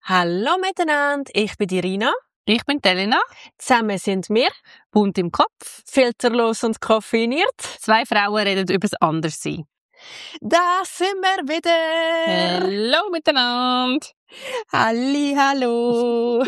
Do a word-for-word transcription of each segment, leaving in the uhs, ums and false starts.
Hallo miteinander, ich bin die Rina. Ich bin Elena. Zusammen sind wir Bunt im Kopf. filterlos und koffeiniert. Zwei Frauen reden über das Anderssein. Da sind wir wieder. Hallo miteinander. Halli, hallo.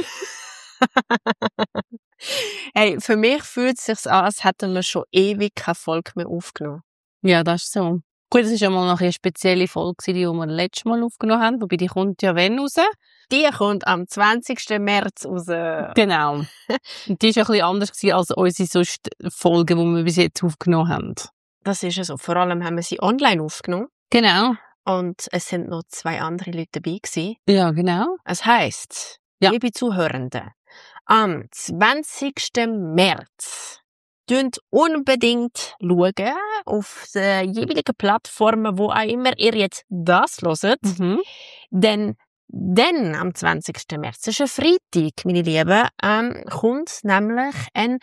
Hey, für mich fühlt es sich an, als hätten wir schon ewig keine Folge mehr aufgenommen. Ja, das ist so. Gut, das war ja mal noch eine spezielle Folge, die wir letztes Mal aufgenommen haben, wobei die kommt ja wann raus? Die kommt am zwanzigsten März raus. Genau. Und die war ein bisschen anders gewesen als unsere sonst Folgen, die wir bis jetzt aufgenommen haben. Das ist ja so. Vor allem haben wir sie online aufgenommen. Genau. Und es sind noch zwei andere Leute dabei gewesen. Ja, genau. Es heisst, Ja. liebe Zuhörende, am zwanzigsten März schaut unbedingt schauen auf den jeweiligen Plattformen, wo auch immer ihr jetzt das hört. Mhm. Denn dann, am zwanzigsten März, das ist ein Freitag, meine Lieben, ähm, kommt nämlich ein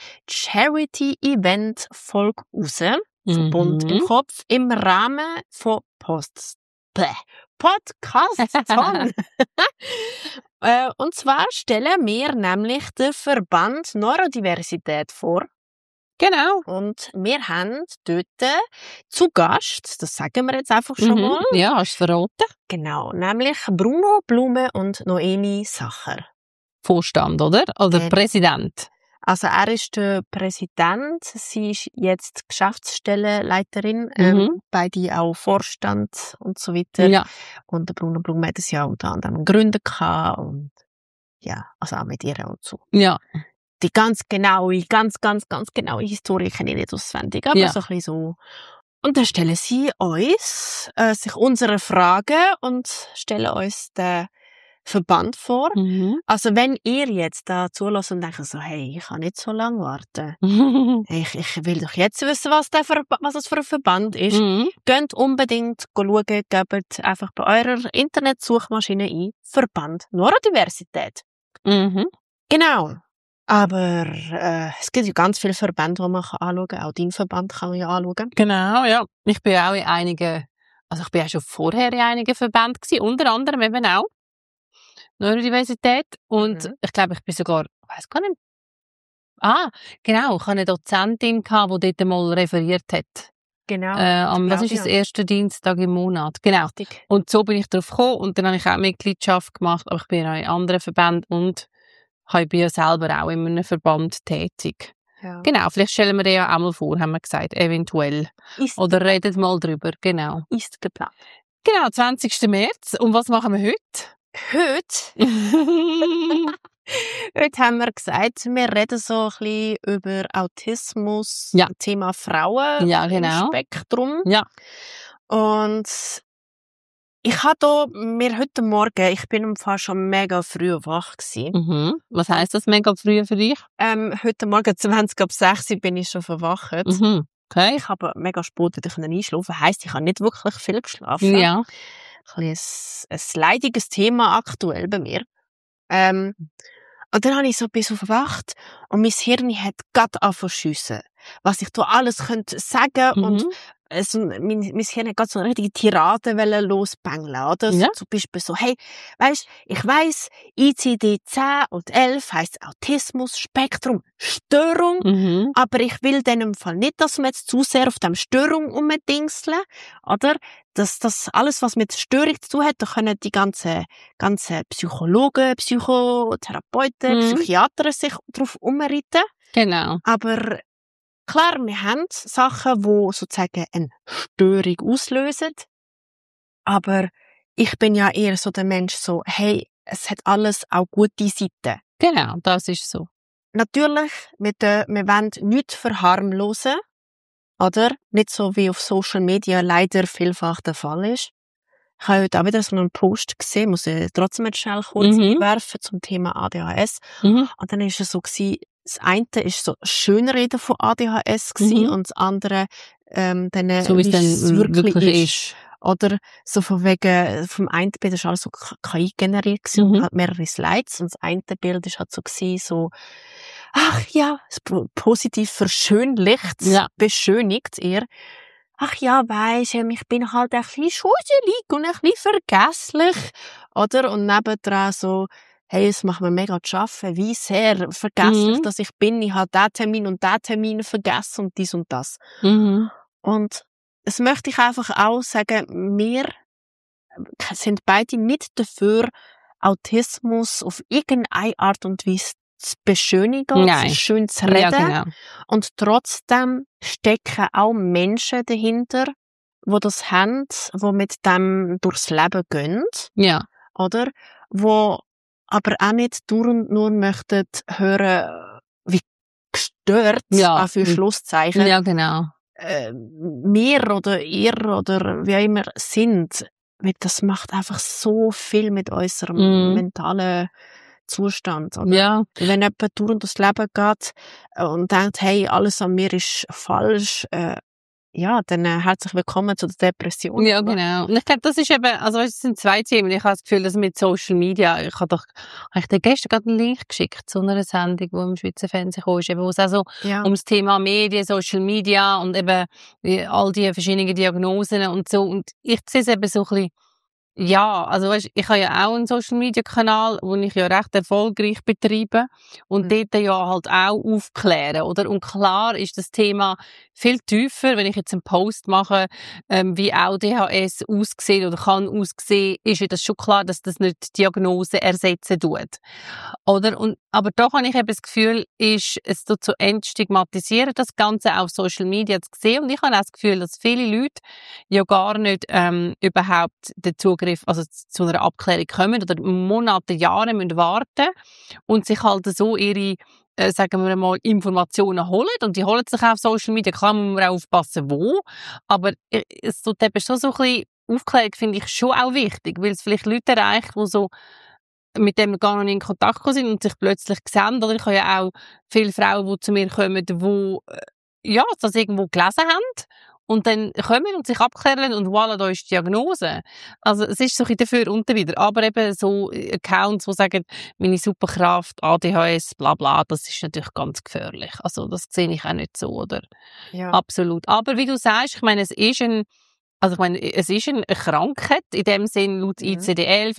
Charity-Event-Folge raus, von Bunt im Mhm. Kopf, im Rahmen von Post Bäh. Podcast-Ton. äh, und zwar stellen wir nämlich den Verband Neurodiversität vor. Genau. Und wir haben dort zu Gast, das sagen wir jetzt einfach schon Mhm. mal, Ja, hast du verraten? genau, nämlich Bruno Blume und Noemi Sacher. Vorstand, oder? Oder Äh, Präsident. Also er ist der Präsident, sie ist jetzt Geschäftsstellenleiterin, Mhm. ähm, beide auch Vorstand und so weiter. Ja. Und der Bruno Blume hat es ja unter anderem gegründet gehabt und ja, also auch mit ihr und so. Ja. Die ganz genaue, ganz, ganz, ganz genaue Historie kenne ich nicht auswendig, aber Ja. so ein bisschen so. Und dann stellen sie uns, äh, sich unsere Fragen und stellen uns den Verband vor. Mhm. Also wenn ihr jetzt da zulässt und denkt so, hey, ich kann nicht so lange warten. Ich, ich will doch jetzt wissen, was, der Ver was das für ein Verband ist. Mhm. Geht unbedingt schauen, gebt einfach bei eurer Internetsuchmaschine ein, Verband Neurodiversität. Mhm. Genau. Aber äh, es gibt ja ganz viele Verbände, die man kann anschauen kann. Auch dein Verband kann man ja anschauen. Genau, ja. Ich bin auch in einigen, also ich bin auch schon vorher in einigen Verbänden gewesen, unter anderem eben auch Neurodiversität. Und Mhm. ich glaube, ich bin sogar, ich weiss gar nicht. Ah, genau, ich hatte eine Dozentin gehabt, die dort mal referiert hat. Genau. Äh, am, was ist Claudia. das, erste Dienstag im Monat? Genau. Richtig. Und so bin ich drauf gekommen und dann habe ich auch Mitgliedschaft gemacht, aber ich bin auch in anderen Verbänden und ich bin ja selber auch in einem Verband tätig. Ja. Genau, vielleicht stellen wir den ja auch mal vor, haben wir gesagt, eventuell. Ist, Oder redet mal drüber, genau. ist geplant. Genau, zwanzigsten März. Und was machen wir Heute, heute? heute haben wir gesagt, wir reden so ein bisschen über Autismus, Ja. Thema Frauen Ja, im genau. Spektrum. Ja. Und ich habe da, mir heute Morgen, ich bin im Fall schon mega früh wach gewesen. Mhm. Was heisst das mega früh für dich? Ähm, heute Morgen zwanzig ab sechs bin ich schon verwacht. Mhm. Okay. Ich habe mega spät wieder einschlafen. Heisst, ich habe nicht wirklich viel geschlafen. Ja. Ein, bisschen ein, ein leidiges Thema aktuell bei mir. Ähm, und dann habe ich so ein bisschen verwacht und mein Hirn hat gerade angefangen zu schiessen. Was ich da alles könnte sagen Mhm. und äh, so, mein, mein Hirn hat gerade so eine richtige Tirade wollen losbängeln, oder? So, Ja. zum Beispiel so, hey, weisst, ich weiss, I C D zehn und elf heisst Autismus, Spektrum, Störung. Mhm. Aber ich will dann im Fall nicht, dass wir jetzt zu sehr auf dem Störung umdingseln, oder? Dass das alles, was mit Störung zu tun hat, da können die ganzen, ganzen Psychologen, Psychotherapeuten, Mhm. Psychiater sich drauf umreiten. Genau. Aber klar, wir haben Sachen, die sozusagen eine Störung auslösen. Aber ich bin ja eher so der Mensch so, hey, es hat alles auch gute Seiten. Genau, das ist so. Natürlich, wir, dö- wir wollen nichts verharmlosen, oder? Nicht so wie auf Social Media leider vielfach der Fall ist. Ich habe heute auch wieder so einen Post gesehen, muss ich trotzdem jetzt schnell kurz Mhm. einwerfen zum Thema A D H S. Mhm. Und dann ist es so gewesen, das eine ist so Schönreden von A D H S gewesen Mhm. und das andere, ähm, dann, So wie es dann es wirklich, ist. Oder so von wegen, vom einen Bild ist alles so K I generiert gewesen Mhm. und halt mehrere Slides und das eine Bild ist halt so gewesen, so, ach ja, es po- positiv verschönlicht, Ja. beschönigt eher. Ach ja, weisst du, ich bin halt ein bisschen schusselig und ein bisschen vergesslich, oder? Und nebendran so, hey, es macht mir mega zu schaffen, wie sehr vergesslich, Mhm. dass ich bin, ich habe diesen Termin und diesen Termin vergessen und dies und das. Mhm. Und das möchte ich einfach auch sagen, wir sind beide nicht dafür, Autismus auf irgendeine Art und Weise zu beschönigen, Nein. zu schön zu Ja, reden. genau. Und trotzdem stecken auch Menschen dahinter, die das haben, die mit dem durchs Leben gehen, Ja. oder? Wo aber auch nicht durch und nur möchten hören, wie gestört, Ja. auch für Schlusszeichen, Ja, genau. äh, wir oder ihr oder wie auch immer sind. Weil das macht einfach so viel mit unserem Mhm. mentalen Zustand, oder? Ja. Wenn jemand durch und durchs Leben geht und denkt, hey, alles an mir ist falsch, äh, ja, dann äh, herzlich willkommen zu der Depression. Ja, oder? genau. Und ich glaube, das ist eben, also weißt, es sind zwei Themen. Ich habe das Gefühl, dass mit Social Media, ich habe doch, habe ich dir gestern gerade einen Link geschickt zu einer Sendung, die im Schweizer Fernsehen kam, eben, wo es auch so Ja. ums Thema Medien, Social Media und eben wie all die verschiedenen Diagnosen und so. Und ich sehe es eben so ein bisschen, ja, also weißt, ich habe ja auch einen Social-Media-Kanal, den ich ja recht erfolgreich betreibe und Mhm. dort ja halt auch aufklären, oder? Und klar ist das Thema viel tiefer, wenn ich jetzt einen Post mache, ähm, wie auch D H S aussieht oder kann aussehen, ist ja das schon klar, dass das nicht die Diagnose ersetzen tut. Oder? Und, aber doch habe ich eben das Gefühl, ist es tut so entstigmatisieren, das Ganze auf Social Media zu sehen. Und ich habe auch das Gefühl, dass viele Leute ja gar nicht ähm, überhaupt den Zugriff, also zu einer Abklärung kommen oder Monate, Jahre müssen warten und sich halt so ihre, äh, sagen wir mal, Informationen holen. Und die holen sich auch auf Social Media. Klar muss man auch aufpassen, wo. Aber äh, es tut eben schon so ein bisschen, Aufklärung finde ich schon auch wichtig, weil es vielleicht Leute erreicht, die so mit dem gar noch nicht in Kontakt gekommen sind und sich plötzlich sehen. Oder ich habe ja auch viele Frauen, die zu mir kommen, die äh, ja, das irgendwo gelesen haben und dann kommen und sich abklären und voilà, da ist die Diagnose. Also es ist so ein bisschen dafür und wieder. Aber eben so Accounts, die sagen, meine Superkraft, A D H S, bla bla, das ist natürlich ganz gefährlich. Also das sehe ich auch nicht so, oder? Ja. Absolut. Aber wie du sagst, ich meine, es ist ein also ich meine, es ist eine Krankheit, in dem Sinn laut I C D elf,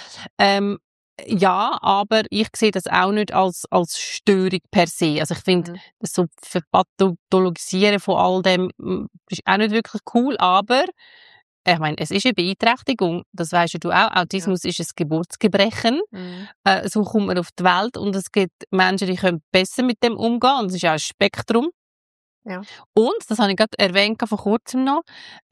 ähm, ja, aber ich sehe das auch nicht als, als Störung per se. Also ich finde, Mhm. das so Pathologisieren von all dem mm, ist auch nicht wirklich cool, aber ich meine, es ist eine Beeinträchtigung, das weisst ja du auch, Autismus ist ein Geburtsgebrechen, Mhm. äh, so kommt man auf die Welt und es gibt Menschen, die können besser mit dem umgehen und es ist auch ein Spektrum. Ja. Und, das habe ich gerade erwähnt vor kurzem noch,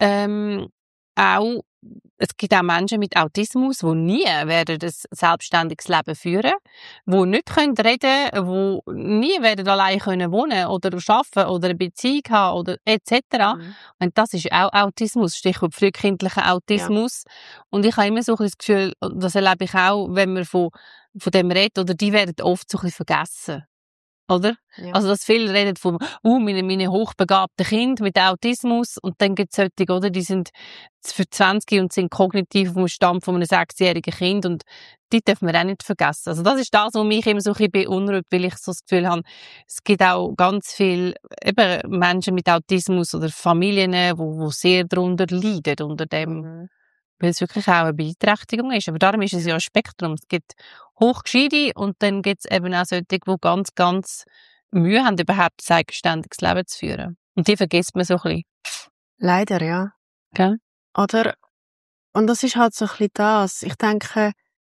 ähm, auch, es gibt auch Menschen mit Autismus, die nie werden ein selbstständiges Leben führen, die nicht können reden können, die nie werden allein können wohnen oder arbeiten oder eine Beziehung haben oder et cetera. Mhm. Und das ist auch Autismus, Stichwort frühkindlicher Autismus. Ja. Und ich habe immer so ein das Gefühl, das erlebe ich auch, wenn man von, von dem redet, oder die werden oft so ein bisschen vergessen. Oder? Ja. Also, dass viele reden von, uh, meine, meine hochbegabten Kinder mit Autismus, und dann gibt es solche, oder, die sind für zwanzig und sind kognitiv vom Stand von einem sechsjährigen Kind, und die dürfen wir auch nicht vergessen. Also, das ist das, was mich immer so ein bisschen beunruhigt, weil ich so das Gefühl habe, es gibt auch ganz viele eben Menschen mit Autismus oder Familien, die wo, wo sehr darunter leiden, unter dem, Mhm. weil es wirklich auch eine Beeinträchtigung ist. Aber darum ist es ja ein Spektrum. Es gibt Hochgescheite und dann gibt es eben auch solche, die ganz, ganz Mühe haben, überhaupt ein eigenständiges Leben zu führen. Und die vergisst man so ein bisschen. Leider, ja. Gell? Oder, und das ist halt so ein bisschen das. Ich denke,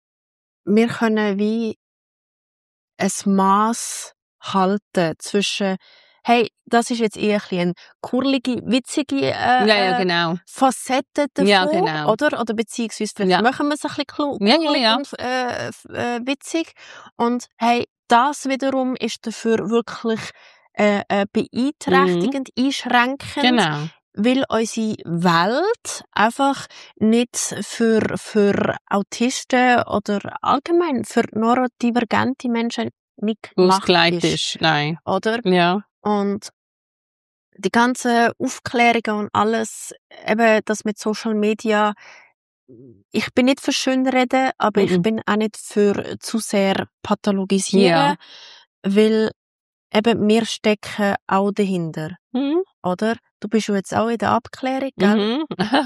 wir können wie ein Mass halten zwischen, hey, das ist jetzt eher ein bisschen eine kurlige, witzige äh, Ja, ja, genau. Facette davon, Ja, genau. oder? Oder beziehungsweise vielleicht Ja. machen wir es ein bisschen klu- Ja, ja, kurlig ja. und äh, f- äh, witzig. Und hey, das wiederum ist dafür wirklich äh, äh, beeinträchtigend, einschränkend, Genau. weil unsere Welt einfach nicht für, für Autisten oder allgemein für neurodivergente Menschen nicht gemacht Ausgelegt ist. ist. Nein. Oder? Ja. Und die ganze Aufklärung und alles, eben das mit Social Media, ich bin nicht für Schönreden, aber ich Mhm. bin auch nicht für zu sehr pathologisieren, Ja. weil eben wir stecken auch dahinter, Mhm. oder? du bist ja jetzt auch in der Abklärung, gell? Mhm.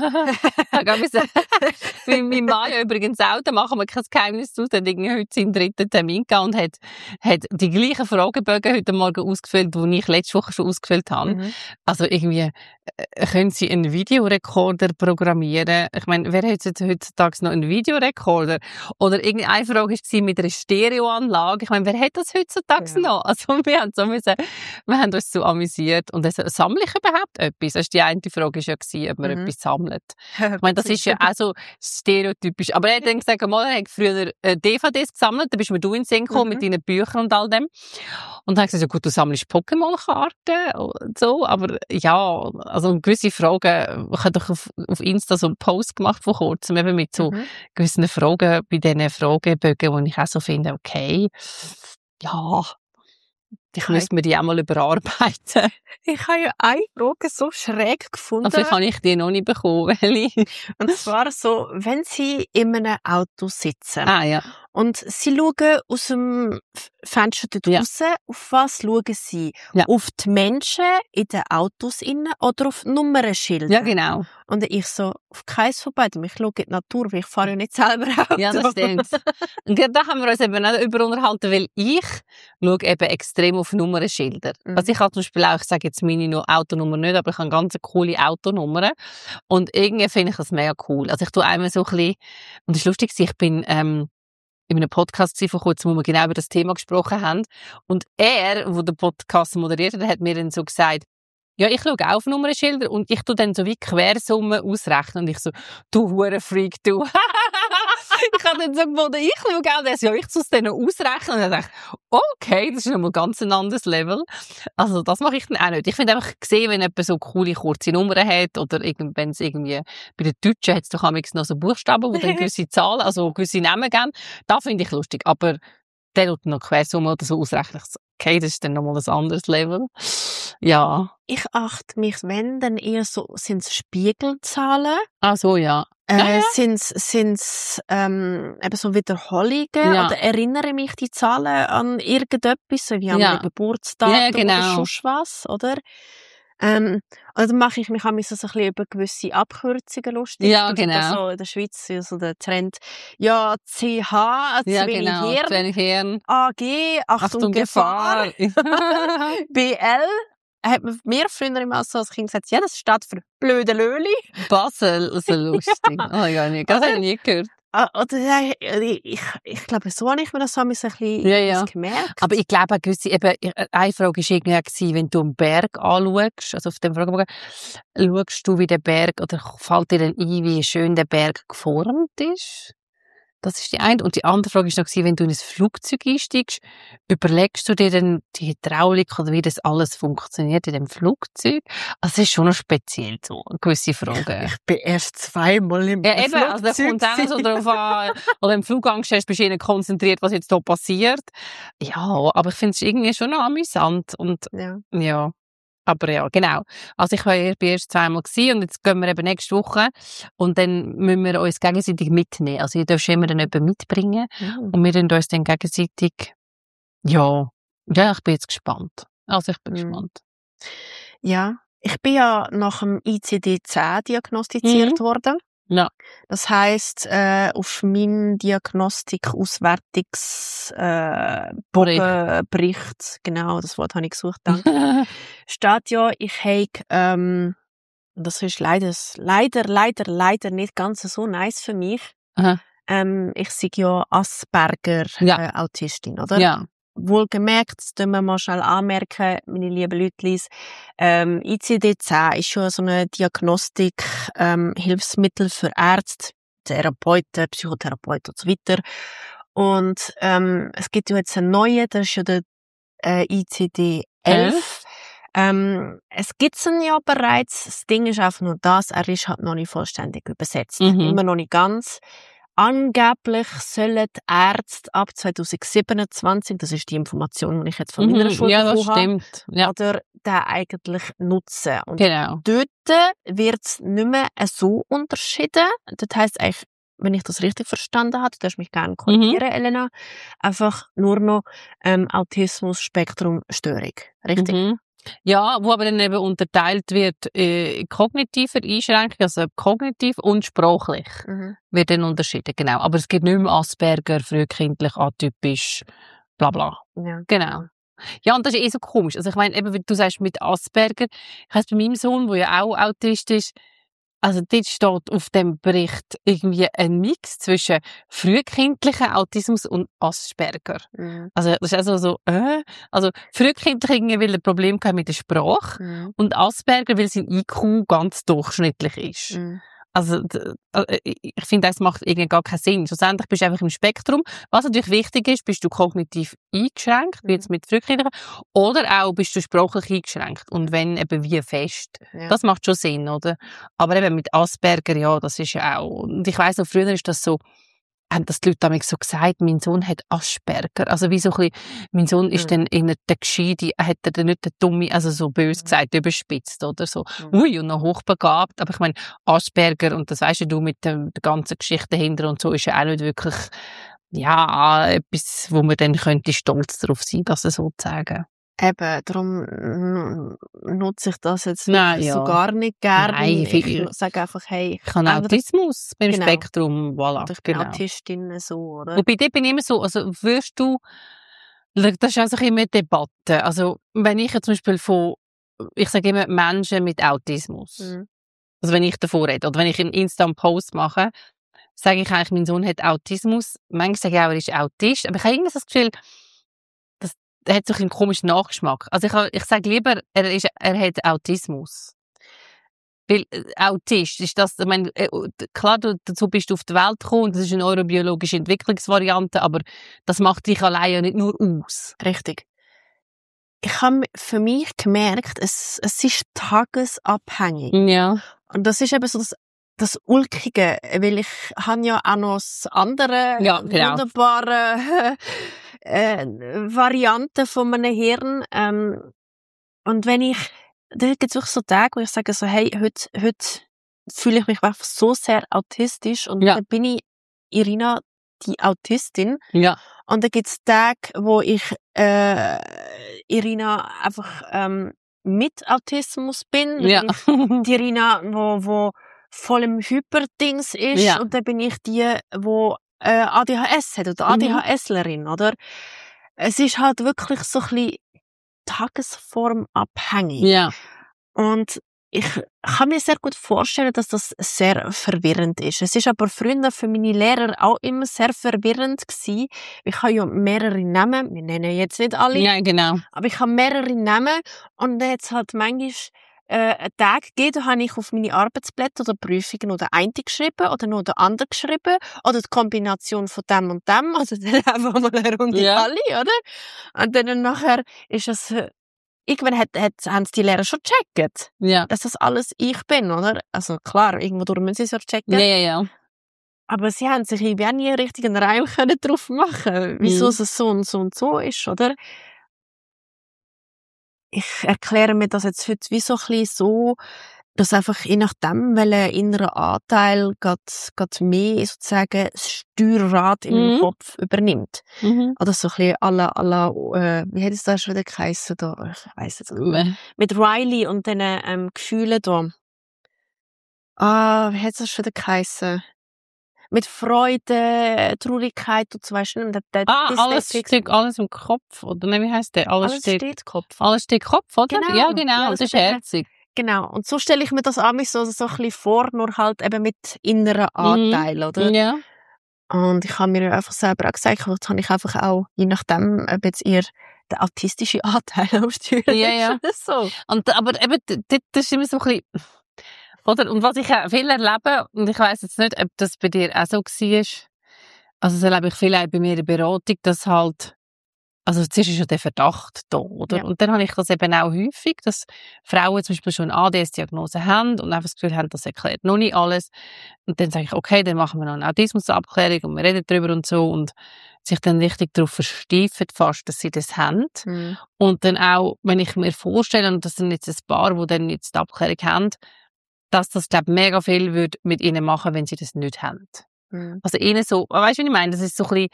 Bei meinem Mann ja übrigens auch, da machen wir kein Geheimnis draus, der hat irgendwie heute seinen dritten Termin gehabt und hat, hat die gleichen Fragebögen heute Morgen ausgefüllt, die ich letzte Woche schon ausgefüllt habe. Mhm. Also irgendwie, äh, können Sie einen Videorekorder programmieren? Ich meine, wer hat jetzt heutzutage noch einen Videorekorder? Oder irgendeine Frage war mit einer Stereoanlage. Ich meine, wer hat das heutzutage Ja. noch? Also wir haben, so müssen, wir haben uns so amüsiert. Und also, sammle ich überhaupt etwas? Also die eine Frage war ja, gewesen, ob man Mhm. etwas sammelt. Ich meine, das ist ja auch so stereotypisch. Aber er hat dann gesagt, mal, er hat früher äh, D V Ds gesammelt, da bist du du in den Sinn gekommen Mhm. mit deinen Büchern und all dem. Und dann hat er gesagt, ja gut, du sammelst Pokémon-Karten und so, aber ja, also gewisse Fragen, ich habe doch auf, auf Insta so einen Post gemacht vor kurzem, eben mit so Mhm. gewissen Fragen, bei diesen Fragebögen, wo ich auch so finde, okay, ja, ich Okay. müsste mir die auch mal überarbeiten. Ich habe ja eine Frage so schräg gefunden. Und vielleicht habe ich die noch nicht bekommen, welche. Und zwar so, wenn Sie in einem Auto sitzen Ah, ja. und Sie schauen aus dem F- Fenster dort Ja. raus, auf was schauen Sie? Ja. Auf die Menschen in den Autos innen oder auf Nummernschilder? Ja, genau. Und ich so, auf keins von beiden. Ich schaue in die Natur, weil ich fahre ja nicht selber Auto. Ja, das stimmt. Und gerade da haben wir uns eben auch über unterhalten, weil ich schaue eben extrem auf Nummernschilder. Mhm. Also ich habe zum Beispiel auch, ich sage jetzt meine no- Autonummer nicht, aber ich habe ganz coole Autonummern. Und irgendwie finde ich das mega cool. Also ich tue einmal so ein bisschen, und das ist lustig, ich bin ähm, in einem Podcast vor kurzem, wo wir genau über das Thema gesprochen haben. Und er, der den Podcast moderiert hat, hat mir dann so gesagt, ja, ich schaue auch auf Nummernschilder und ich tue dann so wie Quersummen ausrechnen. Und ich so, du Hurenfreak, du. Ich habe dann so gefunden, ich schaue auch das, ja, ich muss es dann noch ausrechnen. Und dann dachte ich, okay, das ist nochmal ganz ein anderes Level. Also das mache ich dann auch nicht. Ich finde einfach gesehen, wenn jemand so coole, kurze Nummern hat oder wenn es irgendwie, bei den Deutschen hat es doch manchmal noch so Buchstaben, die dann gewisse Zahlen, also gewisse Namen geben. Das finde ich lustig. Aber der tut noch Quersummen oder so ausrechnen. Ich so, okay, das ist dann nochmal ein anderes Level. Ja. Ich achte mich, wenn, dann eher so, sind es Spiegelzahlen? Ah, so, ja. Äh, Ja, ja. Sind es ähm, eben so Wiederholungen? Ja. Oder erinnere mich die Zahlen an irgendetwas, so wie an Ja. ein Geburtsdatum Ja, genau. oder sonst was, oder? Ähm, oder dann mache ich mich auch so ein bisschen über gewisse Abkürzungen lustig. Ja, Es gibt genau. auch so in der Schweiz so der Trend, ja, C H, Ja, zu wenig genau. Hirn, Zu wenig Hirn. A G, Achtung, Achtung, Gefahr, Gefahr. B L. Hat man mir früher immer als so als Kind gesagt, ja, das steht für blöde Löli. Basel, so lustig. Oh mein Gott, das habe ich nie gehört. Ah, Oder ja, ich, ich, ich glaube, so habe ich mir das so ein bisschen Ja, ja. gemerkt. Aber ich glaube, auch gewisse, eben, eine Frage war irgendwie, gewesen, wenn du einen Berg anschaust, also auf dem Fragebogen, schaust du, wie der Berg, oder fällt dir dann ein, wie schön der Berg geformt ist? Das ist die eine. Und die andere Frage war noch, wenn du in ein Flugzeug einsteigst, überlegst du dir dann die Hydraulik oder wie das alles funktioniert in dem Flugzeug? Also, es ist schon noch speziell, so gewisse Fragen. Ich bin erst zweimal im Ja, eben, also da Flugzeug kommt auch noch so gewesen. drauf an, oder im Flugangst hast, bist du eher konzentriert, was jetzt da passiert. Ja, aber ich finde es irgendwie schon noch amüsant und, Ja. ja. Aber ja, genau. Also ich war ja erst zweimal gewesen und jetzt gehen wir eben nächste Woche und dann müssen wir uns gegenseitig mitnehmen. Also ihr dürft immer dann jemanden mitbringen Mhm. und wir dann uns dann gegenseitig, ja, ja, ich bin jetzt gespannt. Also ich bin Mhm. gespannt. Ja, ich bin ja nach dem I C D zehn diagnostiziert Mhm. worden. Ja. Das heisst, äh, auf meinem Diagnostik-Auswertungs- äh, Bogen- Bericht, genau, das Wort habe ich gesucht, danke, steht ja, ich habe, ähm, das ist leider, leider, leider, leider nicht ganz so nice für mich. Aha. Ähm, ich sei ja Asperger Ja. äh, Autistin, oder? Ja. Wohlgemerkt, das tun wir mal schnell anmerken, meine lieben Leutlis, ähm, I C D zehn ist schon so eine Diagnostik, ähm, Hilfsmittel für Ärzte, Therapeuten, Psychotherapeuten und so weiter. Und ähm, es gibt ja jetzt einen neuen, das ist ja der äh, I C D elf. Ähm, es gibt's ihn ja bereits. Das Ding ist einfach nur das, er ist halt noch nicht vollständig übersetzt. Mhm. Immer noch nicht ganz. Angeblich sollen die Ärzte ab zwanzig siebenundzwanzig, das ist die Information, die ich jetzt von meiner Mhm. Schule Ja, das bekommen habe, stimmt. Ja, oder den eigentlich nutzen. Und genau. dort wird es nicht mehr so unterschieden. Das heisst eigentlich, wenn ich das richtig verstanden habe, du darfst mich gerne korrigieren, Mhm. Elena, einfach nur noch ähm, Autismus-Spektrum-Störung. Richtig? Mhm. Ja, wo aber dann eben unterteilt wird, äh, kognitiver Einschränkung, also kognitiv und sprachlich, Mhm. wird dann unterschieden, genau. Aber es gibt nicht mehr Asperger, frühkindlich, atypisch, bla bla. Ja. Genau. Ja, und das ist eh so komisch. Also ich meine, eben, wie du sagst, mit Asperger, ich weiss, bei meinem Sohn, der ja auch Autist ist, also dort steht auf dem Bericht irgendwie ein Mix zwischen frühkindlichem Autismus und Asperger. Mhm. Also das ist also so, äh, also frühkindlich irgendwie, weil er Probleme hat mit der Sprache Mhm. und Asperger, weil sein I Q ganz durchschnittlich ist. Mhm. Also d- äh, ich finde, das macht irgendwie gar keinen Sinn. Schlussendlich bist du einfach im Spektrum. Was natürlich wichtig ist, bist du kognitiv eingeschränkt, wie jetzt mit frühkindlichen, oder auch bist du sprachlich eingeschränkt. Und wenn, eben wie fest. Ja. Das macht schon Sinn, oder? Aber eben mit Asperger, ja, das ist ja auch, und ich weiss noch, früher ist das so, haben das die Leute damals so gesagt, mein Sohn hat Asperger. Also wie so ein bisschen, mein Sohn ist Mhm. dann in der Gescheite, hat er dann nicht der Dumme, also so bös Mhm. gesagt, überspitzt oder so. Mhm. Ui, und noch hochbegabt. Aber ich meine, Asperger, und das weisst ja du mit der, der ganzen Geschichte dahinter und so, ist ja auch nicht wirklich, ja, etwas, wo man dann könnte stolz darauf sein, das so zu sagen. Eben, darum n- nutze ich das jetzt Nein, wirklich ja. so gar nicht gerne. Nein, ich ich- ich sage einfach, hey, Ich habe andere- Autismus beim Genau. Spektrum, voilà. oder ich bin genau. Autistin, so, oder? Wobei, dort bin ich immer so, also wirst du, das ist auch so ein bisschen eine Debatte. Also, wenn ich jetzt zum Beispiel von, ich sage immer Menschen mit Autismus, Mhm. also wenn ich davor rede, oder wenn ich einen Insta-Post mache, sage ich eigentlich, mein Sohn hat Autismus. Manchmal sage ich auch, er ist Autist, aber ich habe irgendwie das Gefühl, das er hat so einen komischen Nachgeschmack. Also ich, habe- ich sage lieber, er, ist, er hat Autismus. Weil äh, Autist ist das, ich meine, äh, klar, du, dazu bist du auf die Welt gekommen, und das ist eine neurobiologische Entwicklungsvariante, aber das macht dich allein ja nicht nur aus. Richtig. Ich habe für mich gemerkt, es, es ist tagesabhängig. Ja. Und das ist eben so das, das Ulkige, weil ich habe ja auch noch das andere Ja, genau. wunderbare äh, Variante von meinem Hirn. Ähm, und wenn ich, da gibt es wirklich so Tage, wo ich sage so, hey, heute, heute fühle ich mich einfach so sehr autistisch und Ja. dann bin ich Irina, die Autistin. Ja. Und dann gibt's Tage, wo ich äh, Irina einfach ähm, mit Autismus bin. Dann Ja. bin ich die Irina, wo, wo voll im Hyperdings ist. Ja. Und dann bin ich die, wo äh, A D H S hat oder ADHSlerin, oder? Es ist halt wirklich so ein bisschen tagesformabhängig. Ja. Und ich kann mir sehr gut vorstellen, dass das sehr verwirrend ist. Es ist aber früher für meine Lehrer auch immer sehr verwirrend gewesen. Ich habe ja mehrere Namen, wir nennen jetzt nicht alle, Ja, genau. aber ich habe mehrere Namen und dann hat es halt manchmal äh, einen Tag gegeben, da habe ich auf meine Arbeitsblätter oder Prüfungen nur den einen geschrieben oder nur den anderen geschrieben oder die Kombination von dem und dem, also dann einfach mal eine Runde Ja. alle, oder? Und dann nachher ist es, äh, irgendwann hat, hat, haben es die Lehrer schon gecheckt, Ja. dass das alles ich bin, oder? Also klar, irgendwo durch müssen sie es ja checken. Ja, ja, ja. Aber sie haben sich irgendwie auch nie richtig einen Reim können drauf machen, wieso Mhm. es so und so und so ist, oder? Ich erkläre mir das jetzt heute wie so ein bisschen so, dass einfach je nachdem, welcher innere Anteil grad, grad mehr sozusagen das Steuerrad in meinem Mhm. Kopf übernimmt. Mhm. Oder so ein bisschen à la, à la, äh, wie hat es da schon wieder geheissen da? Ich weiss jetzt nicht mehr. Mhm. Mit Riley und diesen ähm, Gefühlen da. Ah, wie hat es schon wieder geheissen? Mit Freude, Traurigkeit und so, weisst du nicht, der, der Ah, Disney alles Pixar- steht, alles im Kopf, oder ne, wie heisst der? Alles, alles steht, steht Kopf. alles steht Kopf, oder? Genau. Ja, genau, Ja, das das ist hat er- herzig. Genau. Und so stelle ich mir das an mich so, so ein bisschen vor, nur halt eben mit inneren Anteilen, oder? Ja. Und ich habe mir einfach selber auch gesagt, jetzt habe ich einfach auch, je nachdem, ob jetzt ihr der autistische Anteil am Steuern Ja, ist ja. oder so. Und, aber eben, d- d- das ist immer so ein bisschen, oder? Und was ich auch viel erlebe, und ich weiss jetzt nicht, ob das bei dir auch so war, also das erlebe ich viel auch bei mir in der Beratung, dass halt, also zuerst ist ja der Verdacht da, oder? Ja. Und dann habe ich das eben auch häufig, dass Frauen zum Beispiel schon eine A D S-Diagnose haben und einfach das Gefühl haben, das erklärt noch nicht alles. Und dann sage ich, okay, dann machen wir noch eine Autismusabklärung und wir reden darüber und so und sich dann richtig darauf versteifen fast, dass sie das haben. Mhm. Und dann auch, wenn ich mir vorstelle, und das sind jetzt ein paar, die dann jetzt die Abklärung haben, dass das, glaube ich, mega viel würde mit ihnen machen, wenn sie das nicht haben. Mhm. Also ihnen so, weißt du, wie ich meine? Das ist so ein bisschen,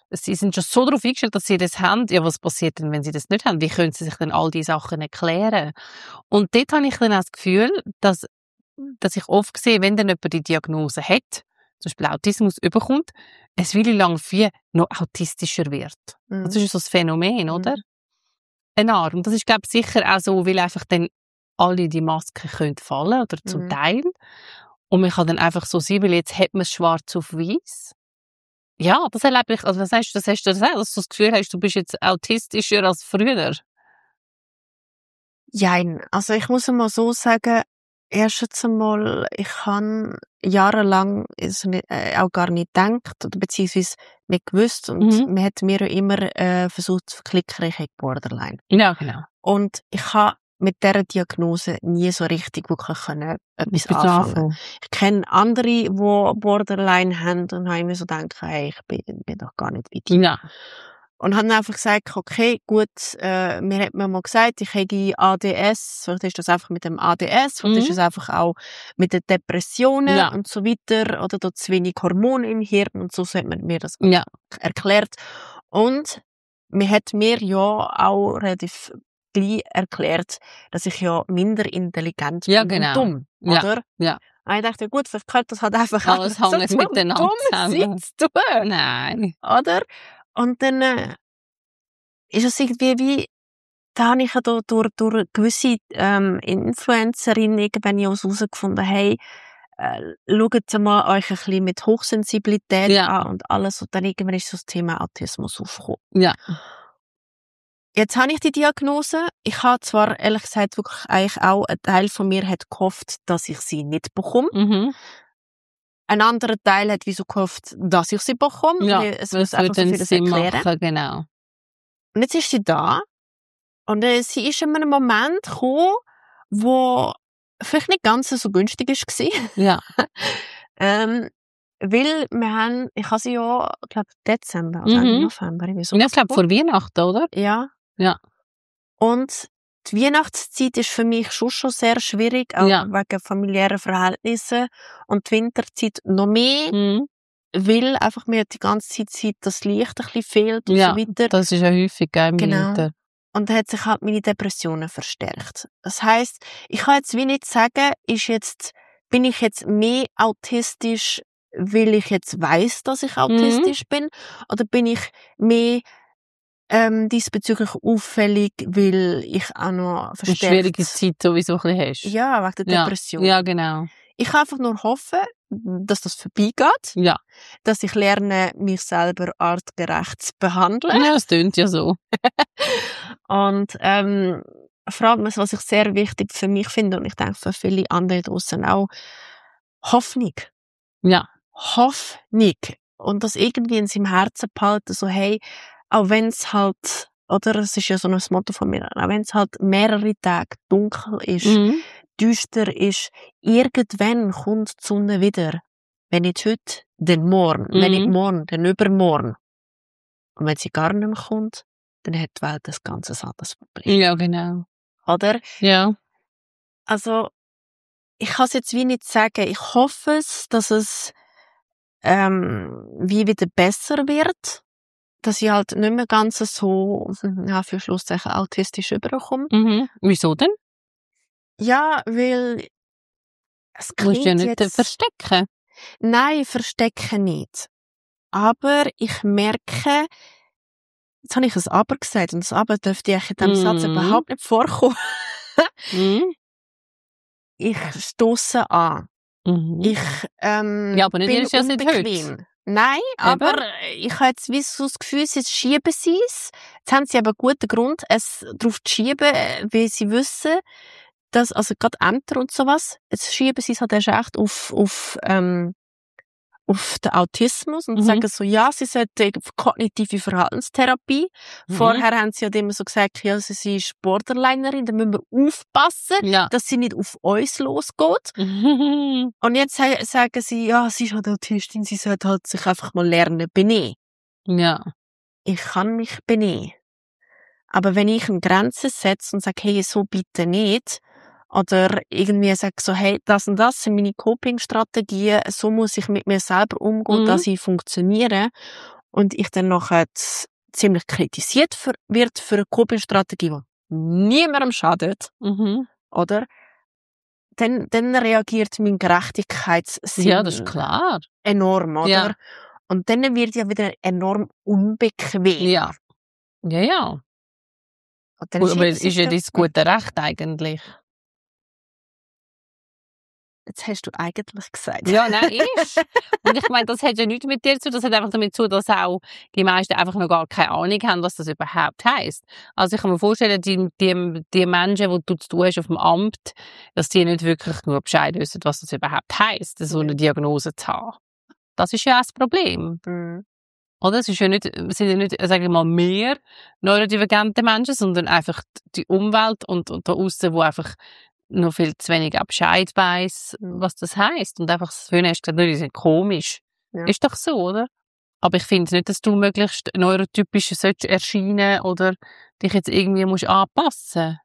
sie sind schon so darauf eingestellt, dass sie das haben. Ja, was passiert denn, wenn sie das nicht haben? Wie können sie sich denn all diese Sachen erklären? Und dort habe ich dann auch das Gefühl, dass, dass ich oft sehe, wenn dann jemand die Diagnose hat, zum Beispiel Autismus überkommt, es will lang viel noch autistischer wird. Mhm. Das ist so das Phänomen, oder? Mhm. Eine Art. Und das ist, glaube ich, sicher auch so, weil einfach dann alle die Masken können fallen, oder zum Mhm. Teil. Und man kann dann einfach so sein, weil jetzt hat man es schwarz auf weiß. Ja, das erlebe ich, also was hast du, das hast du das auch, dass du das Gefühl hast, du bist jetzt autistischer als früher? Jein. Also ich muss mal so sagen, erstens einmal, ich habe jahrelang es nicht, äh, auch gar nicht gedacht oder beziehungsweise nicht gewusst und Mhm. man hat mir ja immer äh, versucht zu verklickern, ich habe Borderline. Ja, genau. Und ich habe mit dieser Diagnose nie so richtig wirklich können etwas Etwas anfangen. anfangen. Ich kenne andere, die Borderline haben und habe mir so gedacht, hey, ich bin, bin doch gar nicht weit. Ja. Und habe dann einfach gesagt, okay, gut, äh, mir hat man mal gesagt, ich habe A D S, vielleicht ist das einfach mit dem A D S, vielleicht Mhm. ist es einfach auch mit den Depressionen Ja. und so weiter, oder da zu wenig Hormone im Hirn und so, so hat man mir das Ja. erklärt. Und man hat mir ja auch relativ gleich erklärt, dass ich ja minder intelligent Ja, bin genau. und dumm, Ja. oder? Ja. Und ich dachte, gut, vielleicht könnte das halt einfach Alles auch hängt so miteinander dumm zusammen. sein zu tun, Nein. oder? Und dann äh, ist es irgendwie wie, da habe ich ja durch, durch, durch gewisse ähm, Influencerinnen irgendwann ja herausgefunden, hey, äh, schaut mal euch ein bisschen mit Hochsensibilität Ja. an und alles. Und dann irgendwann ist so das Thema Autismus aufgekommen. Ja. Jetzt habe ich die Diagnose. Ich habe zwar, ehrlich gesagt, wirklich eigentlich auch, ein Teil von mir hat gehofft, dass ich sie nicht bekomme. Mhm. Ein anderer Teil hat wieso gehofft, dass ich sie bekomme. Ja, weil es das muss einfach würde so dann vieles Sinn erklären. machen, genau. Und jetzt ist sie da. Und äh, sie ist in einem Moment gekommen, wo vielleicht nicht ganz so günstig war. Ja. ähm, weil wir haben, ich habe sie ja, ich glaube Dezember, also Mhm. Ende November, irgendwie so. Ja, ich glaube vor Weihnachten, oder? Ja. Ja. Und die Weihnachtszeit ist für mich schon schon sehr schwierig, auch Ja. wegen familiären Verhältnissen. Und die Winterzeit noch mehr, Mhm. weil einfach mir die ganze Zeit, Zeit das Licht ein bisschen fehlt und Ja, so weiter. das ist ja häufig gell, im Genau. Winter. Und da hat sich halt meine Depressionen verstärkt. Das heisst, ich kann jetzt wie nicht sagen, ist jetzt, bin ich jetzt mehr autistisch, weil ich jetzt weiss, dass ich autistisch Mhm. bin, oder bin ich mehr ähm, diesbezüglich auffällig, weil ich auch noch Eine verstärkt... schwierige Zeit sowieso ein bisschen hast. Ja, wegen der Ja. Depression. Ja, genau. Ich kann einfach nur hoffen, dass das vorbeigeht, Ja. dass ich lerne, mich selber artgerecht zu behandeln. Ja, es tönt ja so. Und ähm, vor allem, was ich sehr wichtig für mich finde, und ich denke für viele andere draussen auch, Hoffnung. Ja. Hoffnung. Und das irgendwie in seinem Herzen behalten, so hey, auch wenn es halt, oder, es ist ja so ein Motto von mir, auch wenn es halt mehrere Tage dunkel ist, Mhm. düster ist, irgendwann kommt die Sonne wieder. Wenn nicht heute, dann morgen. Mhm. Wenn nicht morgen, dann übermorgen. Und wenn sie gar nicht mehr kommt, dann hat die Welt ein ganz anderes Problem. Ja, genau. Oder? Ja. Also, ich kann es jetzt wie nicht sagen. Ich hoffe es, dass es ähm, wie wieder besser wird. Dass ich halt nicht mehr ganz so, ja, für Schlusszeichen autistisch überkomme. Mhm. Wieso denn? Ja, weil es Du musst ja klingt nicht jetzt... verstecken. Nein, verstecken nicht. Aber ich merke, jetzt habe ich ein Aber gesagt, und das Aber dürfte ich in diesem Satz Mhm. überhaupt nicht vorkommen. Mhm. Ich stosse an. Mhm. Ich ähm, Ja, aber nicht bin erst erst seit unbequem. Nein, aber Eben. ich habe jetzt wie so das Gefühl, jetzt schieben sie es. Jetzt haben sie aber einen guten Grund, es darauf zu schieben, weil sie wissen, dass, also gerade Ämter und sowas, jetzt schieben sie es halt erst echt auf, auf, ähm, auf den Autismus und Mhm. sagen so, ja, sie sollten kognitive Verhaltenstherapie. Mhm. Vorher haben sie ja immer so gesagt, ja, sie ist Borderlinerin, da müssen wir aufpassen, Ja. dass sie nicht auf uns losgeht. Mhm. Und jetzt sa- sagen sie, ja, sie ist halt Autistin, sie sollte halt sich einfach mal lernen benehmen. Ja. Ich kann mich benehmen. Aber wenn ich eine Grenze setze und sage, hey, so bitte nicht, oder irgendwie sage so, hey, das und das sind meine Coping-Strategien, so muss ich mit mir selber umgehen, Mhm. dass ich funktioniere. und ich dann nachher ziemlich kritisiert für, wird für eine Coping-Strategie, die niemandem schadet, Mhm. oder? Dann, dann reagiert mein Gerechtigkeitssinn Ja, das ist klar. enorm, oder? Ja. Und dann wird ja wieder enorm unbequem. Ja. Ja, ja. Und dann Gut, aber schiebt ist sich ja der- dein gute Recht eigentlich. Jetzt hast du eigentlich gesagt. Ja, nein, ist. Und ich meine, das hat ja nichts mit dir zu tun. Das hat einfach damit zu tun, dass auch die meisten einfach noch gar keine Ahnung haben, was das überhaupt heisst. Also ich kann mir vorstellen, die, die, die Menschen, die du zu tun hast auf dem Amt, dass die nicht wirklich nur Bescheid wissen, was das überhaupt heisst, so eine Diagnose zu haben. Das ist ja auch das Problem. Mhm. Oder? Es ist ja nicht, es sind ja nicht, sage ich mal, mehr neurodivergente Menschen, sondern einfach die Umwelt und, und da aussen, wo einfach noch viel zu wenig Bescheid weiss, was das heisst. Und einfach, vorhin hast du gesagt, die sind komisch. Ja. Ist doch so, oder? Aber ich finde nicht, dass du möglichst neurotypisch sollst erscheinen oder dich jetzt irgendwie musst anpassen.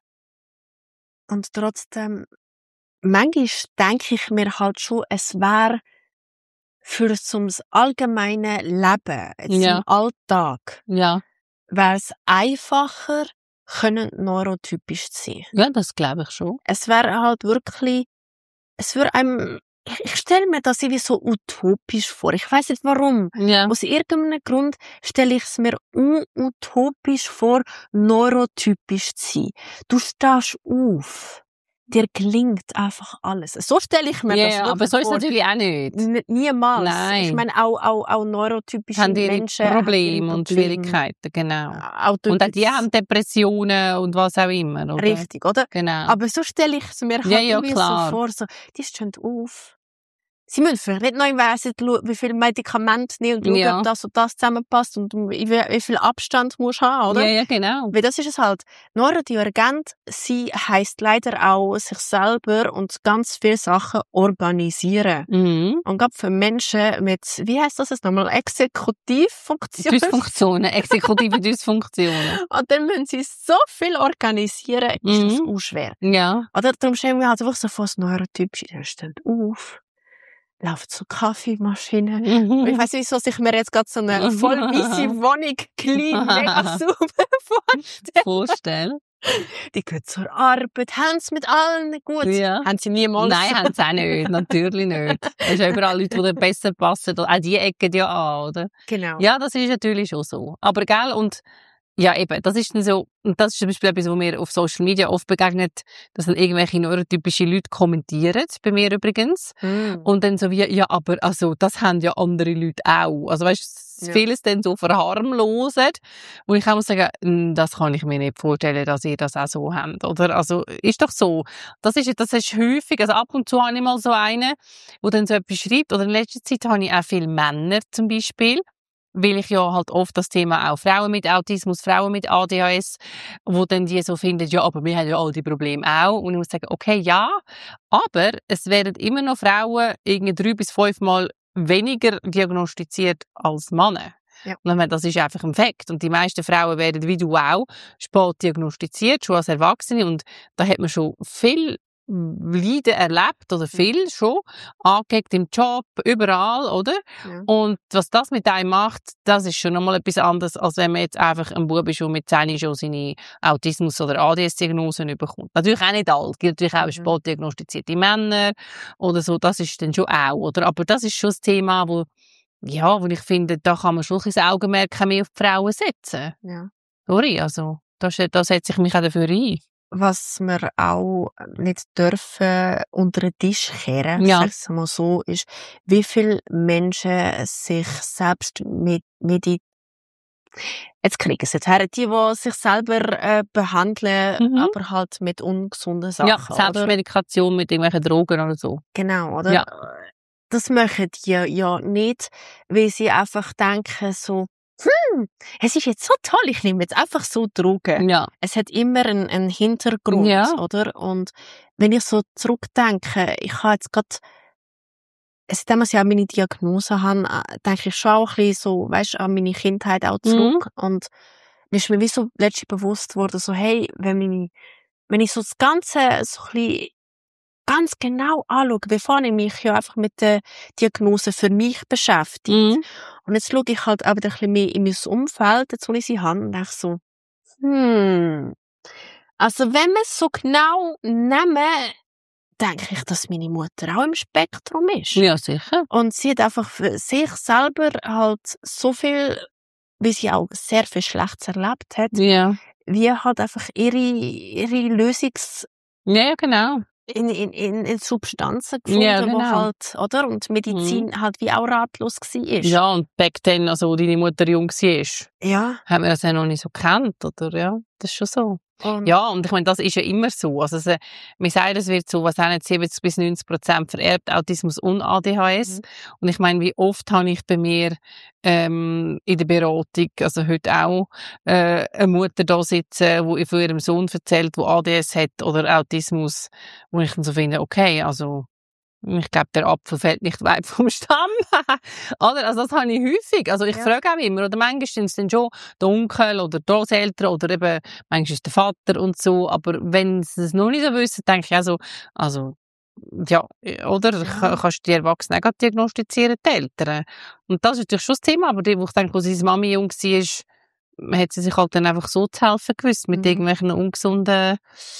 Und trotzdem, manchmal denke ich mir halt schon, es wäre für so das allgemeine Leben, jetzt Ja. im Alltag, Ja. wäre es einfacher, können neurotypisch zu sein. Ja, das glaube ich schon. Es wäre halt wirklich, es würde einem, ich, ich stelle mir das irgendwie so utopisch vor. Ich weiß nicht warum. Ja. Aus irgendeinem Grund stelle ich es mir utopisch vor, neurotypisch zu sein. Du stehst auf. Dir gelingt einfach alles. So stelle ich mir Ja, das ja, wirklich aber so ist es vor. natürlich auch nicht. N- Niemals. Nein. Ich meine, auch, auch, auch neurotypische Haben ihre Menschen haben ihre Probleme und Probleme. Schwierigkeiten, genau. Auch Und auch die dort- haben Depressionen und was auch immer, oder? Richtig, oder? Genau. Aber so stelle ich es mir halt Ja, ja, irgendwie klar. so vor, so, die stehen auf. Sie müssen vielleicht nicht noch im Wesen schauen, wie viele Medikamente nehmen und schauen, Ja. ob das und das zusammenpasst und wie, wie viel Abstand musst du haben, oder? Ja, ja, genau. Weil das ist es halt. Neurodivergent sein heisst leider auch, sich selber und ganz viele Sachen organisieren. Mhm. Und gerade für Menschen mit, wie heisst das jetzt nochmal, Exekutivfunktion. Dysfunktionen, exekutive Dysfunktionen. Und dann müssen sie so viel organisieren, ist das Mhm. auch schwer. Ja. Oder darum stellen wir halt einfach so vor, das Neurotypische, der steht auf, läuft zur Kaffeemaschine. Und ich weiss nicht, wieso sich mir jetzt gerade so eine voll weisse Wohnung, klein, mega sauber vorstelle. Vorstellen. Die gehen zur Arbeit, haben es mit allen gut. Ja. Haben sie niemals. Nein, haben sie auch nicht. Natürlich nicht. Es sind ja überall Leute, die dir besser passen. Auch die ecken ja an, oder? Genau. Ja, das ist natürlich schon so. Aber gell, und ja, eben, das ist dann so, und das ist zum Beispiel etwas, wo mir auf Social Media oft begegnet, dass dann irgendwelche neurotypische Leute kommentieren, bei mir übrigens. Mm. Und dann so wie, ja, aber, also, das haben ja andere Leute auch. Also, weißt du, Ja. vieles dann so verharmlosen, wo ich auch muss sagen, «Hm, das kann ich mir nicht vorstellen, dass ihr das auch so habt», oder? Also, ist doch so. Das ist, das ist häufig, also ab und zu habe ich mal so einen, der dann so etwas schreibt, oder in letzter Zeit habe ich auch viele Männer zum Beispiel, weil ich ja halt oft das Thema auch Frauen mit Autismus, Frauen mit A D H S, wo dann die so finden, ja, aber wir haben ja all die Probleme auch. Und ich muss sagen, okay, ja, aber es werden immer noch Frauen irgendwie drei bis fünfmal weniger diagnostiziert als Männer. Ja. Und ich meine, das ist einfach ein Fakt. Und die meisten Frauen werden, wie du auch, spät diagnostiziert, schon als Erwachsene. Und da hat man schon viel Leiden erlebt, oder viel schon, angeguckt im Job, überall, oder? Ja. Und was das mit einem macht, das ist schon nochmal etwas anderes, als wenn man jetzt einfach ein Bub ist, der mit zehn schon seine Autismus- oder A D S-Diagnosen bekommt. Natürlich auch nicht alle, es gibt natürlich auch Mhm. spät diagnostizierte Männer oder so, das ist dann schon auch, oder? Aber das ist schon das Thema, wo, ja, wo ich finde, da kann man schon ein bisschen Augenmerk mehr auf die Frauen setzen. Ja. Sorry, also, da, da setze ich mich auch dafür ein. Was wir auch nicht dürfen unter den Tisch kehren, Ja. sag ich mal so, ist, wie viele Menschen sich selbst mit, mit jetzt kriegen sie es her, die, die sich selber äh, behandeln, Mhm. aber halt mit ungesunden Sachen. Ja, oder? Selbstmedikation mit irgendwelchen Drogen oder so. Genau, oder? Ja. Das machen die ja nicht, weil sie einfach denken so, hm, es ist jetzt so toll, ich nehme jetzt einfach so Drogen. Ja. Es hat immer einen, einen Hintergrund, Ja. oder? Und wenn ich so zurückdenke, ich habe jetzt gerade, seitdem ich ja meine Diagnose habe, äh, denke ich schon auch ein bisschen so, weißt, an meine Kindheit auch zurück. Und mir ist mir wie so letztlich bewusst worden, so, hey, wenn meine, wenn ich so das Ganze so ein bisschen ganz genau anschaue, bevor ich mich ja einfach mit der Diagnose für mich beschäftige. Mhm. Und jetzt schaue ich halt auch wieder ein bisschen mehr in mein Umfeld, jetzt wo ich sie habe, und denke so, hm, also wenn wir es so genau nehmen, denke ich, dass meine Mutter auch im Spektrum ist. Ja, sicher. Und sie hat einfach für sich selber halt so viel, wie sie auch sehr viel Schlechtes erlebt hat, Ja. wie halt einfach ihre, ihre Lösungs- Ja, ja, genau. in, in, in, in Substanzen gefunden, Ja, genau. wo halt, oder? Und Medizin Mhm. halt wie auch ratlos war. Ja, und back then, also wo deine Mutter jung war, Ja. haben wir das ja noch nicht so gekannt, oder? Ja, das ist schon so. Und Ja, und ich meine, das ist ja immer so. Also, es, äh, wir sagen, es wird so, was auch nicht, siebzig bis neunzig Prozent vererbt, Autismus und A D H S. Mhm. Und ich meine, wie oft habe ich bei mir ähm, in der Beratung, also heute auch, äh, eine Mutter da sitzen, die von ihrem Sohn erzählt, der A D S hat oder Autismus, wo ich dann so finde, okay, also ich glaube, der Apfel fällt nicht weit vom Stamm. Oder? Also das habe ich häufig. Also ich Ja. frage auch immer, oder manchmal sind es dann schon der Onkel oder die Großeltern oder eben manchmal ist es der Vater und so. Aber wenn sie es noch nicht so wissen, denke ich also, also ja, oder? Ja. Ka- Kannst du die Erwachsenen auch diagnostizieren, die Eltern. Und das ist natürlich schon das Thema. Aber die, wo ich denke, als seine Mami jung war, hat sie sich halt dann einfach so zu helfen gewusst mit Mhm. irgendwelchen ungesunden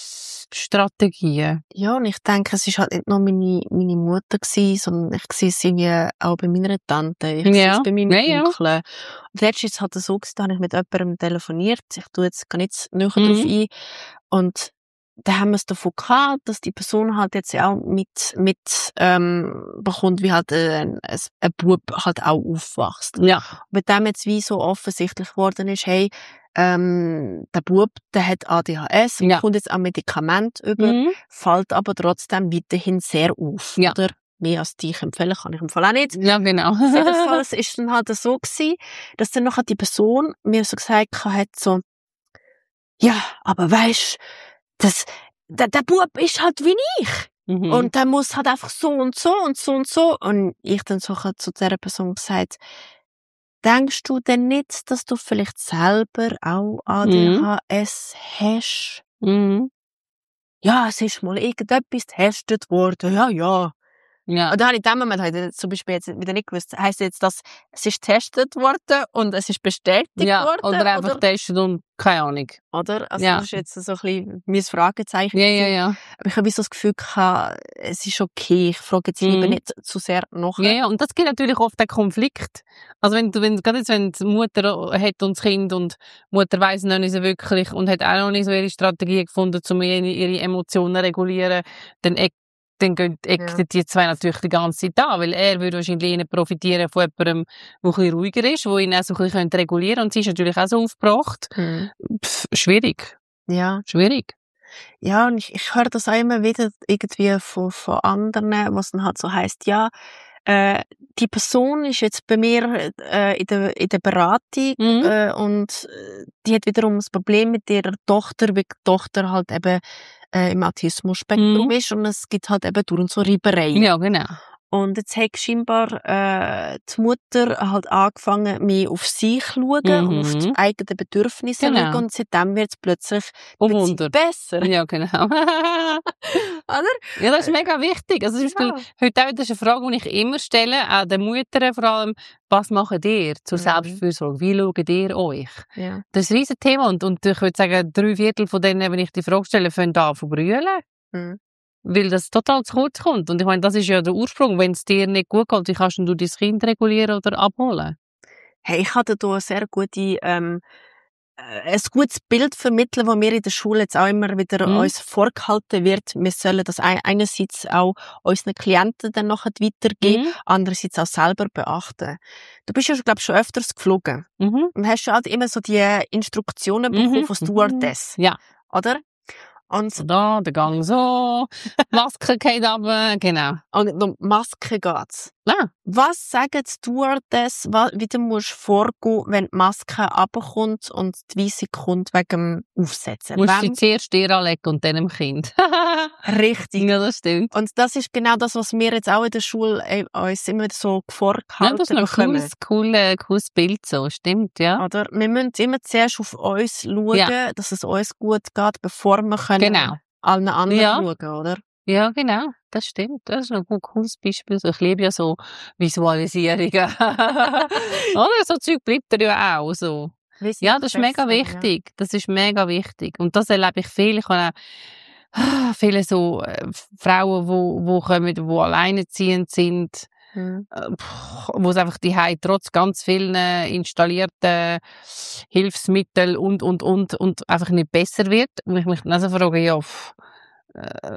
Strategien. Ja, und ich denke, es war halt nicht nur meine, meine Mutter gewesen, sondern ich sehe es irgendwie auch bei meiner Tante, ich sehe Ja. es bei meinem Ja, ja. Onkel. Und letztens hat es so gewesen, da habe ich mit jemandem telefoniert, ich tue jetzt gar nicht näher Mhm. drauf ein, und da haben wir es davon gehabt, dass die Person halt jetzt auch mit, mit, ähm, bekommt, wie halt ein, ein, ein Bub halt auch aufwächst. Ja. Mit dem jetzt wie so offensichtlich geworden ist, hey, ähm, der Bub, der hat A D H S, Ja. bekommt jetzt auch Medikament über, Mhm. fällt aber trotzdem weiterhin sehr auf. Ja. Oder mehr als dich empfehlen kann ich im Fall auch nicht. Ja, genau. Jedenfalls ist es dann halt so gewesen, dass dann nachher die Person mir so gesagt hat, so, ja, aber weisst, das, der, der Bub ist halt wie ich. Mhm. Und der muss halt einfach so und so und so und so. Und ich dann so zu dieser Person gesagt, denkst du denn nicht, dass du vielleicht selber auch A D H S hast? Mhm. Ja, es ist mal irgendetwas getestet worden. Ja, ja. Ja. Und da habe ich in dem Moment heute zum Beispiel jetzt wieder nicht gewusst, heisst jetzt, dass es ist getestet worden und es ist bestätigt Ja, worden? oder einfach testen und keine Ahnung. Oder? Also Ja. das ist jetzt so ein bisschen mein Fragezeichen. Ja, ja, gewesen. ja. Aber ich habe so das Gefühl gehabt, es ist okay, ich frage jetzt lieber Mhm. nicht zu sehr nach. Ja, ja, und das gibt natürlich oft einen Konflikt. Also wenn du, wenn, gerade jetzt, wenn die Mutter hat und das Kind und die Mutter weiss noch nicht so wirklich und hat auch noch nicht so ihre Strategie gefunden, um ihre, ihre Emotionen zu regulieren, dann eck, dann gehen, ecken Ja. die zwei natürlich die ganze Zeit an, weil er würde wahrscheinlich eher profitieren von jemandem, der ein bisschen ruhiger ist, der ihn auch so ein bisschen regulieren könnte. Und sie ist natürlich auch so aufgebracht. Mhm. Pff, schwierig. Ja. Schwierig. Ja, und ich, ich höre das auch immer wieder irgendwie von, von anderen, was dann halt so heisst, ja, äh, die Person ist jetzt bei mir äh, in, der, in der Beratung Mhm. äh, und äh, die hat wiederum das Problem mit ihrer Tochter, weil die Tochter halt eben äh, im Autismus-Spektrum Mhm. ist und es gibt halt eben durch und so Reibereien. Ja, genau. Und jetzt hat scheinbar äh, die Mutter halt angefangen, mehr auf sich zu schauen Mhm. und auf die eigenen Bedürfnisse zu Genau. schauen. Und seitdem wird es plötzlich Oh, die Beziehung Wunder. besser. Ja, genau. Oder? Ja, das ist mega wichtig. Also zum Beispiel, Ja. heute auch, das ist eine Frage, die ich immer stelle, auch den Müttern vor allem, was macht ihr zur Mhm. Selbstfürsorge? Wie schaut ihr euch? Ja. Das ist ein riesen Thema und, und ich würde sagen, drei Viertel von denen, wenn ich die Frage stelle, fangen an zu brüllen. Mhm. Weil das total zu kurz kommt. Und ich meine, das ist ja der Ursprung. Wenn es dir nicht gut geht, wie kannst du dein Kind regulieren oder abholen? Hey, ich hatte da eine sehr gute, ähm, äh, ein gutes Bild vermitteln, das mir in der Schule jetzt auch immer wieder Mhm. uns vorgehalten wird. Wir sollen das ein- einerseits auch unseren Klienten dann nachher weitergeben, Mhm. andererseits auch selber beachten. Du bist ja, glaube ich, schon öfters geflogen. Mhm. Und hast ja halt immer so die Instruktionen Mhm. bekommen von Stewardess, Ja. oder? Und, Da, der Gang so, Maske geht runter, genau. und um Maske geht's. Ah, Was sagen die Stewardess, wa- wie du musst vorgehen, wenn die Maske runterkommt und die Weisse kommt wegen dem Aufsetzen? musst du Wem- sie zuerst dir anlegen und dann dem Kind. Richtig. Ja, das stimmt. Und das ist genau das, was wir jetzt auch in der Schule äh, uns immer wieder so Ja, vorgehalten das ist ein bekommen. cooles, cooles, cooles Bild so, stimmt, ja. Oder? Wir müssen immer zuerst auf uns schauen, Ja. dass es uns gut geht, bevor wir können Genau. allen anderen Ja. schauen, oder? Ja, genau, das stimmt. Das ist ein gut, cooles Beispiel. Also ich liebe ja so Visualisierungen. Oder? So Zeug bleibt dir ja auch so. Wie sie Ja, das ist mega besser, ja. wichtig. Das ist mega wichtig. Und das erlebe ich viel. Ich habe auch ah, viele so äh, Frauen, wo, wo kommen, wo alleinerziehend sind, Mhm. äh, pff, wo es einfach die haben, trotz ganz vielen installierten Hilfsmitteln und, und, und, und einfach nicht besser wird. Und ich mich dann also frage, ja, pff, äh,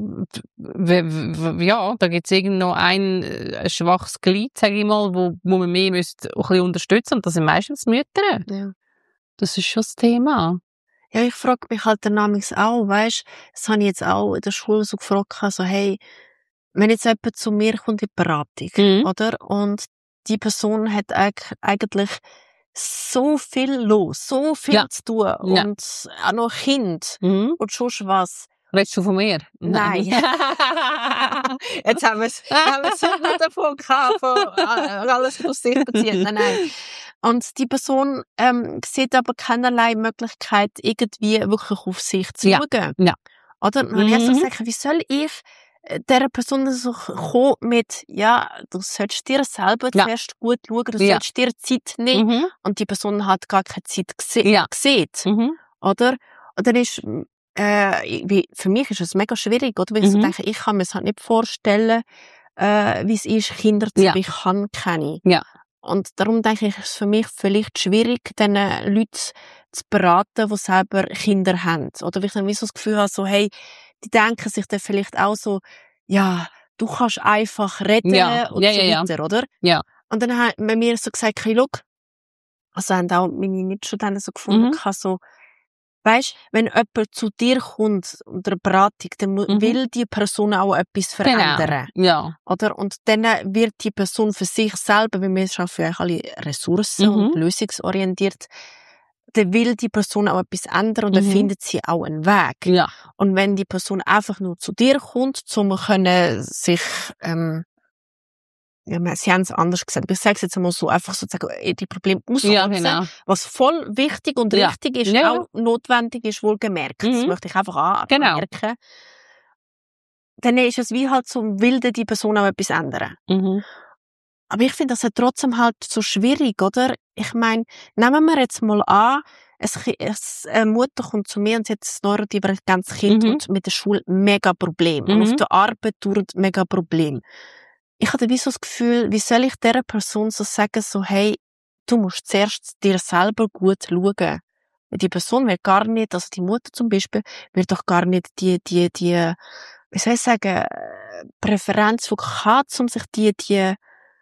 w- w- ja, da gibt es irgend noch ein, äh, ein schwaches Glied, sage ich mal, wo, wo man mehr müsste ein bisschen unterstützen. Und das sind meistens Mütter. Ja. Das ist schon das Thema. Ja, ich frage mich halt dann manchmal auch, weisst, das habe ich jetzt auch in der Schule so gefragt, so, hey, wenn jetzt jemand zu mir kommt in die Beratung, Mhm. oder? Und die Person hat eig- eigentlich so viel los, so viel Ja. zu tun Ja. und auch noch Kind Mhm. und schon was. Redest du von mir? Nein. Jetzt haben wir es, haben wir es nicht davon gehabt, von äh, alles aus sich beziehen. Nein, nein. Und die Person ähm, sieht aber keinerlei Möglichkeit, irgendwie wirklich auf sich zu Ja. schauen. Ja. Oder? Und dann habe ich so Mhm. gesagt, wie soll ich äh, dieser Person so kommen mit, ja, du sollst dir selber Ja. zuerst gut schauen, du Ja. sollst dir Zeit nehmen. Mhm. Und die Person hat gar keine Zeit gese- Ja. gesehen. Mhm. Oder? Und dann ist, äh, wie, für mich ist es mega schwierig, oder? Weil ich so Mhm. denke, ich kann mir es halt nicht vorstellen, äh, wie es ist, Kinder zu Ja. haben. Ich kann keine. Ja. Und darum denke ich, ist es für mich vielleicht schwierig, diesen Leuten zu beraten, die selber Kinder haben. Oder weil ich dann wie so das Gefühl habe, so, hey, die denken sich dann vielleicht auch so, ja, du kannst einfach reden Ja. und Ja, so ja, ja. weiter, oder? Ja. Und dann haben wir mir so gesagt, hey, schau, also haben auch meine Mitstudenten so gefunden, Mhm. ich habe so, weisst, wenn jemand zu dir kommt unter einer Beratung, dann mu- Mhm. will die Person auch etwas Genau. verändern. Ja. Oder? Und dann wird die Person für sich selber, weil wir schaffen ja alle Ressourcen Mhm. und lösungsorientiert, dann will die Person auch etwas ändern und dann Mhm. findet sie auch einen Weg. Ja. Und wenn die Person einfach nur zu dir kommt, um können sich, ähm, ja, wir- sie haben es anders gesagt, aber ich sage es jetzt einmal so, einfach sozusagen, äh, die Probleme Ja, ausnutzen, genau. was voll wichtig und Ja. richtig ist, Ja. auch notwendig ist, wohlgemerkt. Das Mhm. möchte ich einfach an- Genau. anmerken. Dann ist es wie halt so, will die Person auch etwas ändern. Mhm. Aber ich finde das ja trotzdem halt so schwierig, oder? Ich meine, nehmen wir jetzt mal an, es, es, eine Mutter kommt zu mir und sie hat ein neurodivergentes Kind Mhm. und mit der Schule mega Problem. Und Mhm. auf der Arbeit dauert mega Problem. Ich hatte wie so das Gefühl, wie soll ich dieser Person so sagen, so, hey, du musst zuerst dir selber gut schauen. Weil die Person will gar nicht, also die Mutter zum Beispiel, will doch gar nicht die, die, die, wie soll ich sagen, Präferenz, die hat, um sich die, die,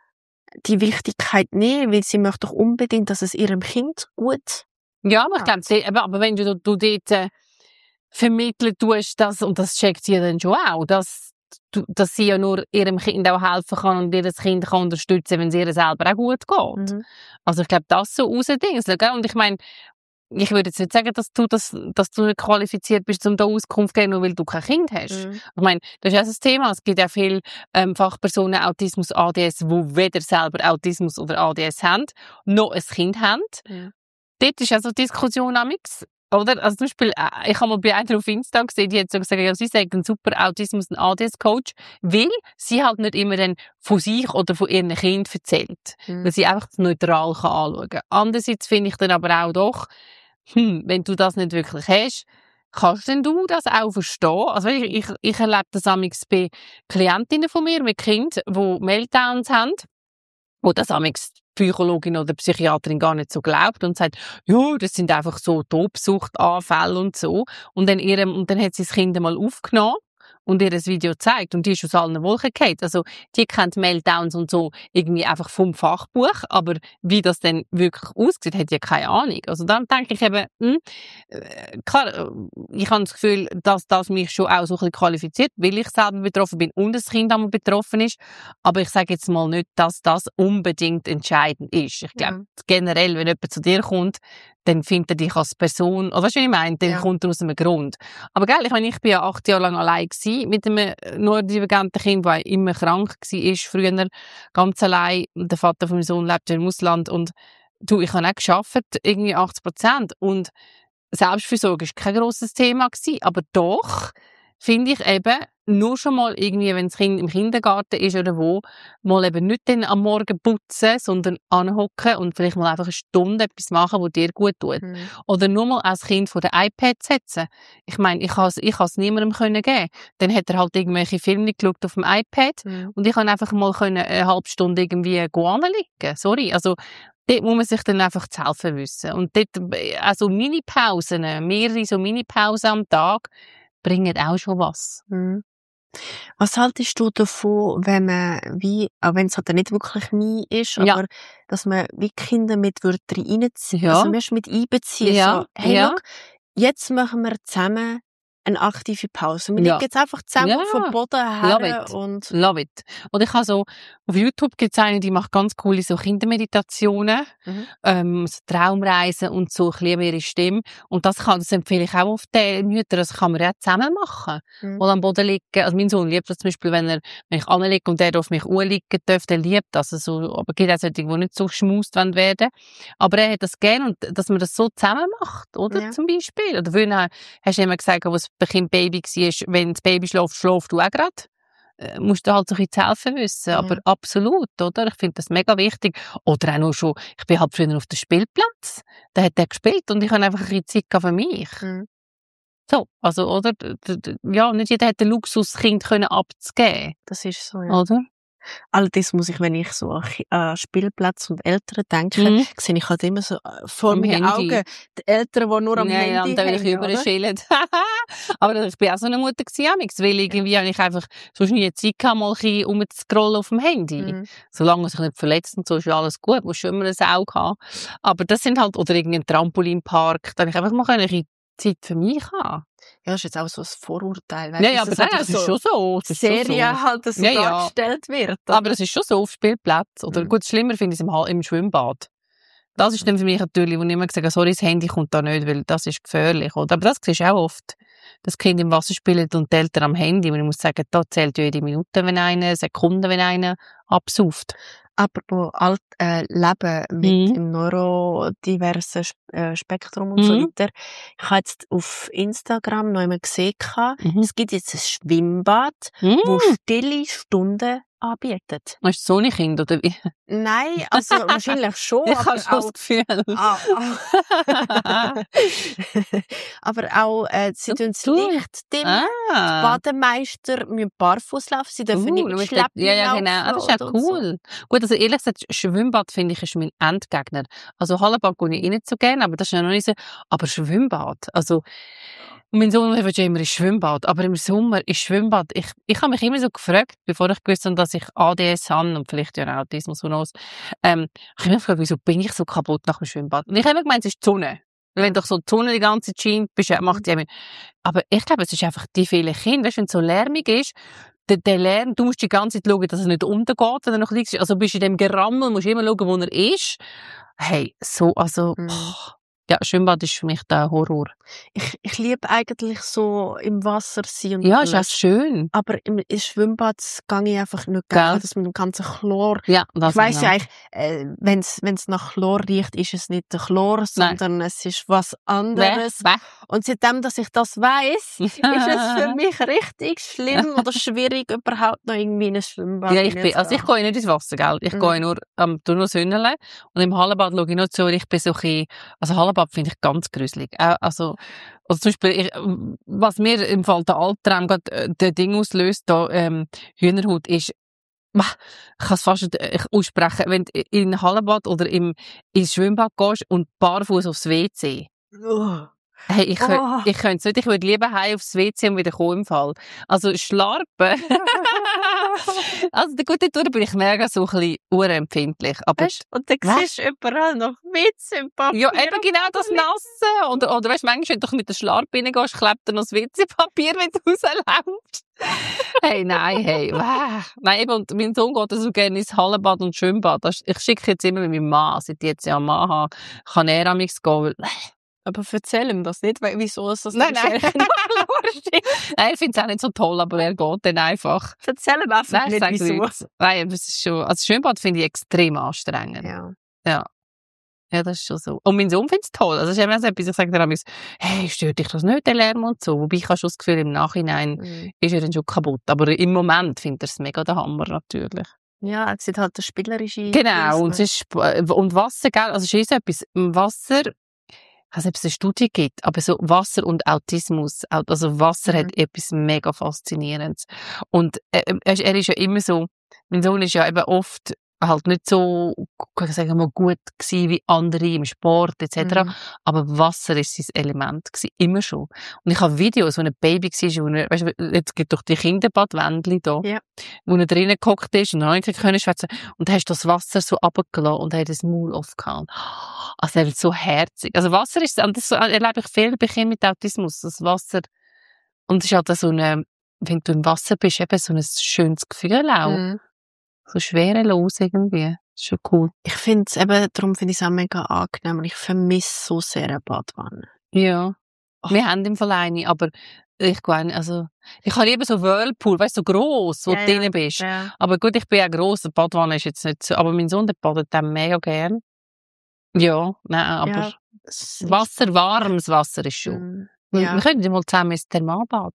die Wichtigkeit nehmen, weil sie möchte doch unbedingt, dass es ihrem Kind gut Ja, aber ich geht. glaube, aber, aber wenn du, du dort äh, vermitteln tust, dass, und das checkt sie ja dann schon auch, dass, du, dass sie ja nur ihrem Kind auch helfen kann und ihr das Kind kann unterstützen, wenn es ihr selber auch gut geht. Mhm. Also ich glaube, das so rausdingseln, gell? Und ich meine, ich würde jetzt nicht sagen, dass du, das, dass du nicht qualifiziert bist, um da Auskunft zu geben, nur weil du kein Kind hast. Mhm. Ich meine, das ist ja das Thema. Es gibt ja viele ähm, Fachpersonen Autismus, A D S, die weder selber Autismus oder A D S haben, noch ein Kind haben. Mhm. Dort ist ja so die Diskussion amix, oder? Also zum Beispiel, äh, ich habe mal bei einer auf Insta gesehen, die hat so gesagt, ja, sie sagt ein super Autismus- und A D S-Coach, weil sie halt nicht immer dann von sich oder von ihren Kind erzählt. Mhm. Weil sie einfach neutral kann anschauen kann. Andererseits finde ich dann aber auch doch, hm, wenn du das nicht wirklich hast, kannst denn du das auch verstehen? Also ich, ich, ich erlebe das amix bei Klientinnen von mir mit Kindern, die Meltdowns haben, wo das amix die Psychologin oder Psychiaterin gar nicht so glaubt und sagt, ja, das sind einfach so Tobsuchtanfälle und so. Und dann, ihrem, und dann hat sie das Kind mal aufgenommen und ihr das Video gezeigt und die ist aus allen Wolken gefallen. Also die kennt Meltdowns und so irgendwie einfach vom Fachbuch, aber wie das dann wirklich aussieht, hat ja keine Ahnung. Also dann denke ich eben, hm, äh, klar, ich habe das Gefühl, dass das mich schon auch so ein bisschen qualifiziert, weil ich selber betroffen bin und das Kind einmal betroffen ist. Aber ich sage jetzt mal nicht, dass das unbedingt entscheidend ist. Ich glaube, Ja. generell, wenn jemand zu dir kommt, dann findet er dich als Person, oder weißt du, was ich meine? Dann Ja. kommt er aus einem Grund. Aber gell, ich meine, ich bin ja acht Jahre lang allein gewesen mit einem neurodivergenten Kind, der immer krank war, früher, ganz allein. Der Vater von meinem Sohn lebt ja im Ausland und du, ich habe auch gearbeitet, irgendwie achtzig Prozent. Und Selbstversorgung war kein grosses Thema gewesen, aber doch finde ich eben, nur schon mal irgendwie, wenn das Kind im Kindergarten ist oder wo, mal eben nicht dann am Morgen putzen, sondern anhocken und vielleicht mal einfach eine Stunde etwas machen, was dir gut tut. Mhm. Oder nur mal als Kind vor den iPad setzen. Ich meine, ich kann es ich has niemandem können geben. Dann hat er halt irgendwelche Filme geschaut auf dem iPad Mhm. und ich kann einfach mal können eine halbe Stunde irgendwie liegen. Sorry, also dort muss man sich dann einfach zu helfen wissen. Und dort, also Mini-Pausen, mehrere so Mini-Pausen am Tag, bringen auch schon was. Mhm. Was haltest du davon, wenn man wie, auch wenn es halt nicht wirklich nie ist, Ja. aber dass man wie Kinder mit Wörtern reinziehen, Ja. also wirst mit einbeziehen, Ja, so, hey, ja. schau, jetzt machen wir zusammen eine aktive Pause. Wir Ja. liegen jetzt einfach zusammen Ja. auf dem Boden Love her it. und Love it. Und ich habe so, auf YouTube gibt es eine, die macht ganz coole so Kindermeditationen, Mhm. ähm, so Traumreisen und so, ich liebe ihre Stimme. Und das kann, das empfehle ich auch auf den Müttern, das kann man ja zusammen machen. Mhm. Mal am Boden liegen. Also mein Sohn liebt das zum Beispiel, wenn er, wenn ich anliege und der auf mich anliegen darf, der liebt das. Also, aber es gibt auch solche, die nicht so geschmust werden. Aber er hat das gerne und dass man das so zusammen macht, oder? Ja. Zum Beispiel. Oder vorhin hast du immer gesagt, als das Kind Baby war, wenn das Baby schläft, schläft du auch gerade. Äh, musst du halt so ein bisschen zu helfen wissen. Ja. Aber absolut, oder? Ich finde das mega wichtig. Oder auch noch schon, ich bin halt früher auf dem Spielplatz. Da hat er gespielt und ich habe einfach ein bisschen Zeit gehabt für mich. Mhm. So, also, oder? D- d- d- Ja, nicht jeder hat den Luxus, das Kind können abzugeben. Das ist so, ja. Oder? Allerdings muss ich, wenn ich so an Ki- an Spielplatz und Eltern denke, Mhm. sehe ich halt immer so äh, vor Am meinen Handy. Augen die Eltern, die nur am Ja, ja, Handy und dann will ich hängen, oder? überschillen. Aber ich bin auch so eine Mutter gewesen, amix, weil irgendwie habe ich einfach sonst nie Zeit gehabt, mal ein bisschen rumzuscrollen auf dem Handy. Mhm. Solange man sich nicht verletzt und so, ist ja alles gut, muss schon immer ein Auge haben. Aber das sind halt, oder irgendein Trampolinpark, da habe ich einfach mal ein bisschen Zeit für mich haben. Ja, das ist jetzt auch so ein Vorurteil. Ja, ja, aber nein, es ist schon so. Es ist schon Serie so. halt so Ja, ja. dargestellt wird. oder? Aber es ist schon so auf Spielplätzen. Oder Mhm. gut, schlimmer finde ich es im, Ha- im Schwimmbad. Das ist dann für mich natürlich, wo ich immer gesagt habe, sorry, das Handy kommt da nicht, weil das ist gefährlich. Oder? Aber das siehst du auch oft. Das Kind im Wasser spielt und die Eltern am Handy. Und ich muss sagen, da zählt jede Minute, wenn einer, Sekunde, wenn einer absauft. Apropos alt, äh, Leben mit Mhm. dem neurodiversen Sp äh, Spektrum und so Mhm. weiter. Ich habe jetzt auf Instagram noch einmal gesehen, Mhm. es gibt jetzt ein Schwimmbad, Mhm. wo stille Stunden anbietet. Hast du so ein Kind, oder wie? Nein, also wahrscheinlich schon, Ich aber habe schon auch, das Gefühl. ah, ah. aber auch, äh, sie tun das Du. Licht dimmen. Ah. Bademeister müssen barfuß laufen, sie dürfen Uh, nicht du mit musst Schleppchen dort- ja, ja, genau. Ah, das ist ja laufen und so. cool. Gut, also ehrlich gesagt, Schwimmbad finde ich ist mein Endgegner. Also Hallenbad gehe ich eh nicht so gerne, aber das ist ja noch nicht so. Aber Schwimmbad, also mein Sohn will ja immer ins Schwimmbad, aber im Sommer ist Schwimmbad. Ich, ich habe mich immer so gefragt, bevor ich gewusst habe, dass ich A D S habe und vielleicht ja auch Autismus und alles, ähm, ich habe mich gefragt, wieso bin ich so kaputt nach dem Schwimmbad? Und ich habe immer gemeint, es ist die Sonne. Weil wenn doch so die Sonne die ganze Zeit scheint, bist, du- macht die immer. Aber ich glaube, es ist einfach die vielen Kinder, weißt, wenn es so lärmig ist, der, der Lärm, du musst die ganze Zeit schauen, dass er nicht untergeht, wenn er noch liegt. Also bist du in dem Gerammel, musst immer schauen, wo er ist. Hey, so, also, Mhm. boah. Ja, Schwimmbad ist für mich der Horror. Ich, ich liebe eigentlich so im Wasser sein und Ja, ist auch alles. schön. Aber im, im Schwimmbad gehe ich einfach nicht Gell? gerne, dass mit dem ganzen Chlor. Ja, das Ich weiss auch. ja eigentlich, äh, wenn es nach Chlor riecht, ist es nicht der Chlor, sondern es ist was anderes. Bäh, Und seitdem, dass ich das weiss, bäh. ist es für mich richtig schlimm oder schwierig, überhaupt noch irgendwie in ein Schwimmbad Ja, ich bin, also ich reinzugehen. gehe nicht ins Wasser, gell? Ich Mhm. gehe nur, ähm, tu nur Sünnele. Und im Hallenbad schaue ich nur zu, weil ich bin so ein bisschen, also Hallenbad finde ich ganz gruselig. Äh, also, also zum Beispiel, ich, was mir im Fall der Albtraum gerade, äh, der Ding auslöst, da, ähm, Hühnerhaut, ist, Mah, ich kann es fast nicht äh, aussprechen, wenn du in ein Hallenbad oder im, ins Schwimmbad gehst und barfuß aufs W C. Oh. Hey, ich, Oh. könnt, ich könnte es nicht, ich würde lieber heim aufs W C und wieder kommen im Fall. Also, Schlarpen. Also, der gute Tour bin ich mega so ein bisschen urempfindlich. Aber, Weißt, und dann Was? siehst du überall noch Witze im Papier. ja, eben genau das Nasse. Oder, oder weißt du, manchmal, wenn du mit der Schlarpe reingehst, klebt er noch das W C-Papier, wenn du rausläufst. Hey, nein, hey, wow. Nein, eben, und mein Sohn geht so gerne ins Hallenbad und Schwimmbad. Das- Ich schicke jetzt immer mit meinem Mann, seit ich jetzt ja einen Mann habe, kann er an mich gehen, weil, Aber erzähl ihm das nicht, weil, wieso ist das nein, nicht nein. so lustig? Nein, ich finde es auch nicht so toll, aber er geht dann einfach. Erzähl ihm einfach Nein, ich nicht, sage wieso. nichts. Nein, aber es ist schon, also Schwimmbad finde ich extrem anstrengend. Ja. Ja. Ja, das ist schon so. Und mein Sohn findet es toll. Also, es ist eben so etwas, ich sage dann hey, stört dich das nicht, der Lärm und so. Wobei ich habe schon das Gefühl, im Nachhinein Mhm. ist er dann schon kaputt. Aber im Moment findet er es mega der Hammer, natürlich. Ja, es sind halt der spielerische Genau. Und, es Tourismus. ist, und Wasser, gell, also es ist eh so etwas, Wasser, ich weiß nicht, ob es eine Studie gibt, aber so Wasser und Autismus, also Wasser Mhm. hat etwas mega Faszinierendes. Und äh, er, er ist ja immer so, mein Sohn ist ja eben oft halt nicht so, kann ich sagen, mal gut gewesen wie andere im Sport et cetera. Mhm. Aber Wasser ist sein Element gewesen, immer schon. Und ich habe Videos, wo ein Baby war, wo er, weißt du, jetzt gibt doch die Kinderbadwändchen da, Ja. wo er drinnen gehockt ist und dann habe ich können schwätzen und dann hast du das Wasser so runtergelassen und hat das Maul aufgehauen. Also er ist so herzig. Also Wasser ist, und das erlebe ich viel bei Kindern mit Autismus, das Wasser, und es ist halt so eine, wenn du im Wasser bist, eben so ein schönes Gefühl auch. Mhm. So schwerelos irgendwie. Das ist schon cool. Ich finde es eben, darum finde ich es auch mega angenehm und ich vermisse so sehr eine Badwanne. Ja. Ach. Wir haben im Fall eine, aber ich meine, also, ich habe lieber so Whirlpool, weißt du, so gross, wo Ja, du ja. drin bist. Ja. Aber gut, ich bin ja gross, die Badwanne ist jetzt nicht so, aber mein Sohn, der badet dann mega gern. Ja, nein, aber Ja, es ist- Wasser, warmes Wasser ist schon. Mhm. Wir, Ja. wir können ja mal zusammen ins Thermalbad.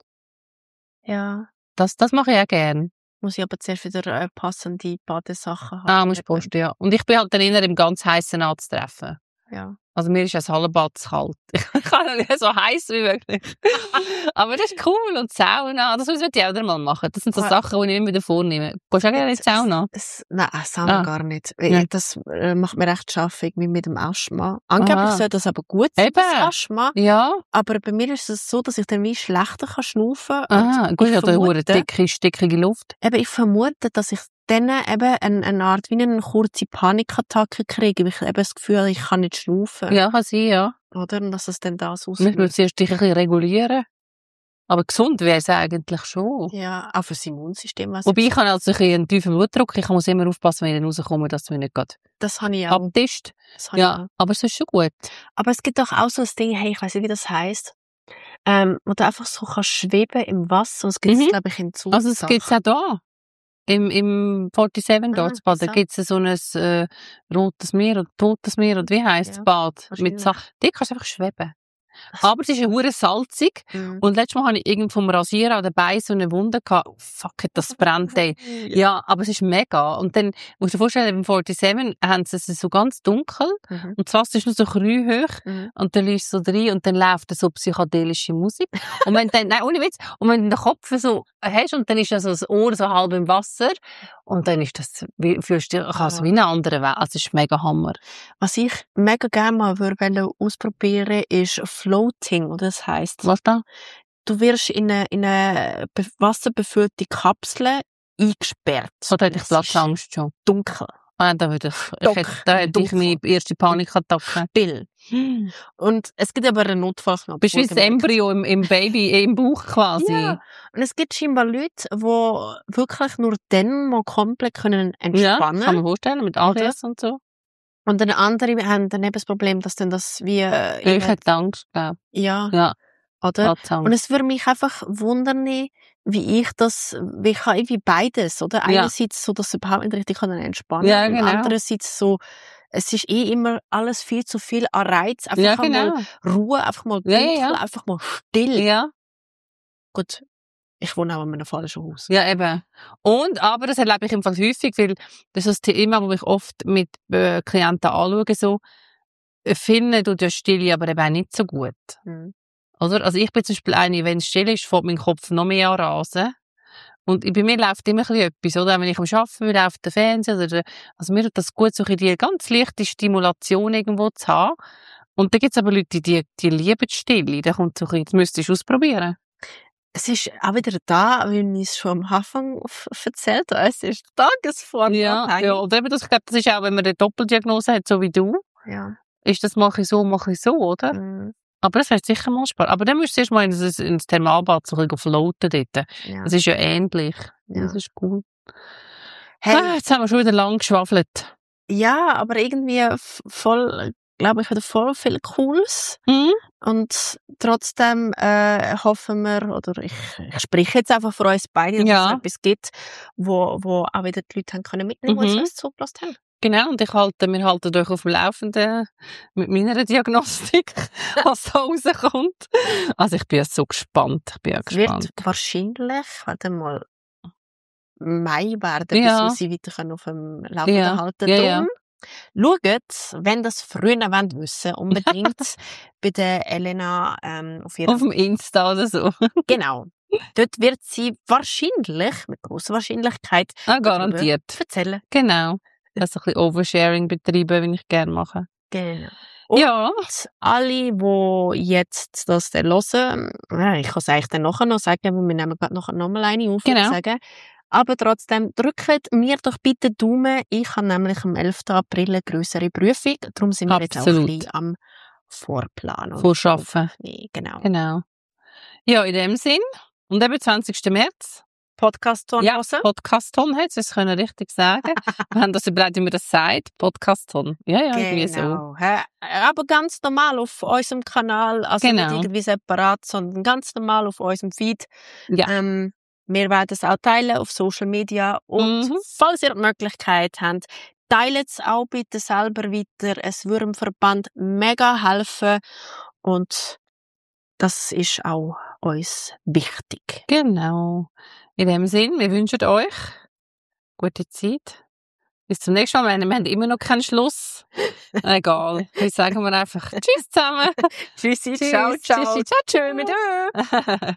Ja. Das, das mache ich auch gern. Muss ich aber zuerst wieder äh, passende Badesachen haben. Ah, musst du posten, ja. Und ich bin halt dann eher im ganz heißen anzutreffen. Ja. Also mir ist ja das Hallenbad zu kalt. Ich kann ja nicht so heiß wie möglich. Aber das ist cool. Und Sauna, das muss ich auch wieder mal machen. Das sind so Ah. Sachen, die ich immer wieder vornehme. Gehst du auch gerne in die Sauna? Es, nein, Sauna Ah. gar nicht. Ja. Das äh, macht mir recht schaffen, irgendwie mit dem Asthma. Angeblich Aha. soll das aber gut sein, Eben. das Asthma. Ja. Aber bei mir ist es so, dass ich dann wie schlechter kann schnaufen. Aha, Und gut, ich ja, da vermute- eine dicke, stickige Luft. Eben, ich vermute, dass ich dann eben eine, eine Art wie eine kurze Panikattacke kriege, weil ich eben das Gefühl habe, ich kann nicht schnaufen. Ja, kann sein, ja. Oder? Und dass es dann das Ich muss auslöst. zuerst dich ein bisschen regulieren. Aber gesund wäre es eigentlich schon. Ja, auch für das Immunsystem. Was Wobei ich habe also ein bisschen einen tiefen Blutdruck. Ich muss immer aufpassen, wenn ich rauskomme, dass es mir nicht gerade das habe ich auch. abtischt. Das habe ich Ja, auch. aber es ist schon gut. Aber es gibt doch auch so ein Ding, hey, ich weiß nicht, wie das heisst, ähm, wo du einfach so kannst schweben im Wasser. Und es gibt es, Mhm. glaube ich, in Zug. Also es gibt es auch da. Im, im siebenundvierzig Ah, dort Bad, da so. gibt es so ein äh, rotes Meer oder totes Meer oder wie heisst Ja, das Bad? wahrscheinlich. Mit Sachen. Dort kannst du einfach schweben. Das- Aber es ist hure salzig. Mhm. Und letztes Mal habe ich irgendwo vom Rasierer an den Beinen so eine Wunde gehabt. Oh, fuck it, das brennt, ey. Ja, aber es ist mega. Und dann musst du dir vorstellen, im siebenundvierzig haben sie es so ganz dunkel. Mhm. Und das Wasser ist nur so krühoch. Mhm. Und dann liegst du so drin und dann läuft so psychedelische Musik. Und wenn dann, nein, ohne Witz, und wenn du den Kopf so hast und dann ist ja so das Ohr so halb im Wasser und dann ist das, wie, fühlst du dich also Ah. wie eine andere Welt. Also, es ist mega Hammer. Was ich mega gerne mal würde ausprobieren, ist Floating, oder das heisst. Was da? Du wirst in eine, in eine be- wasserbefüllte Kapsel eingesperrt. Oder hätte ich Es ist Platzangst schon? dunkel, Ah, da würde ich, ich Doch, hätte, da hätte ich dunkel. meine erste Panikattacke. still. Und es gibt aber einen Notfallknopf. Bist du wie das wohlgemerkt. Embryo im, im Baby, im Bauch quasi? Ja. Und es gibt scheinbar Leute, die wirklich nur dann mal komplett können Ja, entspannen kann man vorstellen, mit A D S und so. Und dann andere haben dann eben das Problem, dass dann das wie, äh, Ich ihnen- hätte Angst, glaube ja, ich. Ja, oder? Platzangst. Und es würde mich einfach wundern, wie ich das, wie ich kann irgendwie beides, oder? Ja. Einerseits so, dass ich überhaupt nicht richtig kann entspannen Ja, und genau. andererseits so, es ist eh immer alles viel zu viel an Reiz. Einfach Ja, einmal genau. Ruhe, einfach mal Ja, dunkel, ja, ja. einfach mal still. Ja, Gut, ich wohne auch in einem falschen Haus. ja, eben. Und, aber das erlebe ich im Fall häufig, weil das ist das Thema, das ich oft mit äh, Klienten anschaue, so, finden tut ja Stille aber eben auch nicht so gut. Mhm. Oder? Also ich bin zum Beispiel eine, wenn es still ist, fängt mein Kopf noch mehr an rasen. Und bei mir läuft immer ein bisschen etwas, oder? Wenn ich am Arbeiten bin, läuft der Fernseher, oder, also mir tut das gut, so ein bisschen die ganz leichte Stimulation irgendwo zu haben. Und da gibt es aber Leute, die, die lieben die Stille. Da kommt so ein bisschen, das müsstest du ausprobieren. Es ist auch wieder da, wie ich es schon am Anfang f- erzählt habe. Es ist Tagesform Ja, abhängig. ja. Und eben das, ich glaube, das ist auch, wenn man eine Doppeldiagnose hat, so wie du, Ja. ist das mache ich so, mache ich so, oder? Mhm. Aber das wäre sicher mal spannend. Aber dann müsstest du erst mal ins, ins Thermalbad so ein bisschen floaten dort. Ja. Das ist ja ähnlich. Ja. Das ist cool. Hey, Ah, jetzt haben wir schon wieder lang geschwafelt. ja, aber irgendwie f- voll, glaube ich, wieder voll viel Cooles. Mhm. Und trotzdem äh, hoffen wir, oder ich, ich spreche jetzt einfach für uns beide, dass Ja. es etwas gibt, wo, wo auch wieder die Leute haben können mitnehmen, die Mhm. uns zugelassen haben. Genau, und ich halte, wir halten euch auf dem Laufenden mit meiner Diagnostik, was da rauskommt. Also ich bin ja so gespannt. Ich bin ja Es wird gespannt. wahrscheinlich, warte mal, Mai werden, Ja. bis wir sie weiter auf dem Laufenden Ja. halten Ja, können. ja. Schaut, wenn das früher wollt wissen, unbedingt bei der Elena ähm, auf ihrem Auf dem Insta oder so. Genau. Dort wird sie wahrscheinlich, mit grosser Wahrscheinlichkeit, Ah, darüber garantiert. erzählen. Genau. Das ein bisschen Oversharing betreiben, wie ich gerne mache. Genau. Und Ja. alle, die jetzt das dann hören, ja, ich kann es eigentlich dann nachher noch sagen, weil wir nehmen gerade nachher nochmal eine auf, würde ich Genau. sagen. Aber trotzdem, drückt mir doch bitte Daumen. Ich habe nämlich am elften April eine grössere Prüfung. Darum sind wir jetzt auch ein Absolut. bisschen am Vorplanen. und Vorschaffen. Nee, genau. Genau. Ja, in dem Sinn. Und eben zwanzigsten März. Podcast-Ton Ja, hören. Podcast-Ton hätte ich können richtig sagen. Wir haben das überlegt, wie man das sagt. Podcast-Ton. Ja, ja, irgendwie so. Genau. Hä? Aber ganz normal auf unserem Kanal, also Genau. nicht irgendwie separat, sondern ganz normal auf unserem Feed. Ja. Ähm, wir werden es auch teilen auf Social Media. Und Mhm. falls ihr die Möglichkeit habt, teilt es auch bitte selber weiter. Es würde dem Verband mega helfen. Und das ist auch uns wichtig. Genau. In dem Sinn, wir wünschen euch gute Zeit. Bis zum nächsten Mal. Wir haben immer noch keinen Schluss. Egal. Wir sagen wir einfach Tschüss zusammen. Tschüssi, Tschüss. ciao, ciao. Tschüssi, ciao, Tschö mit Ö.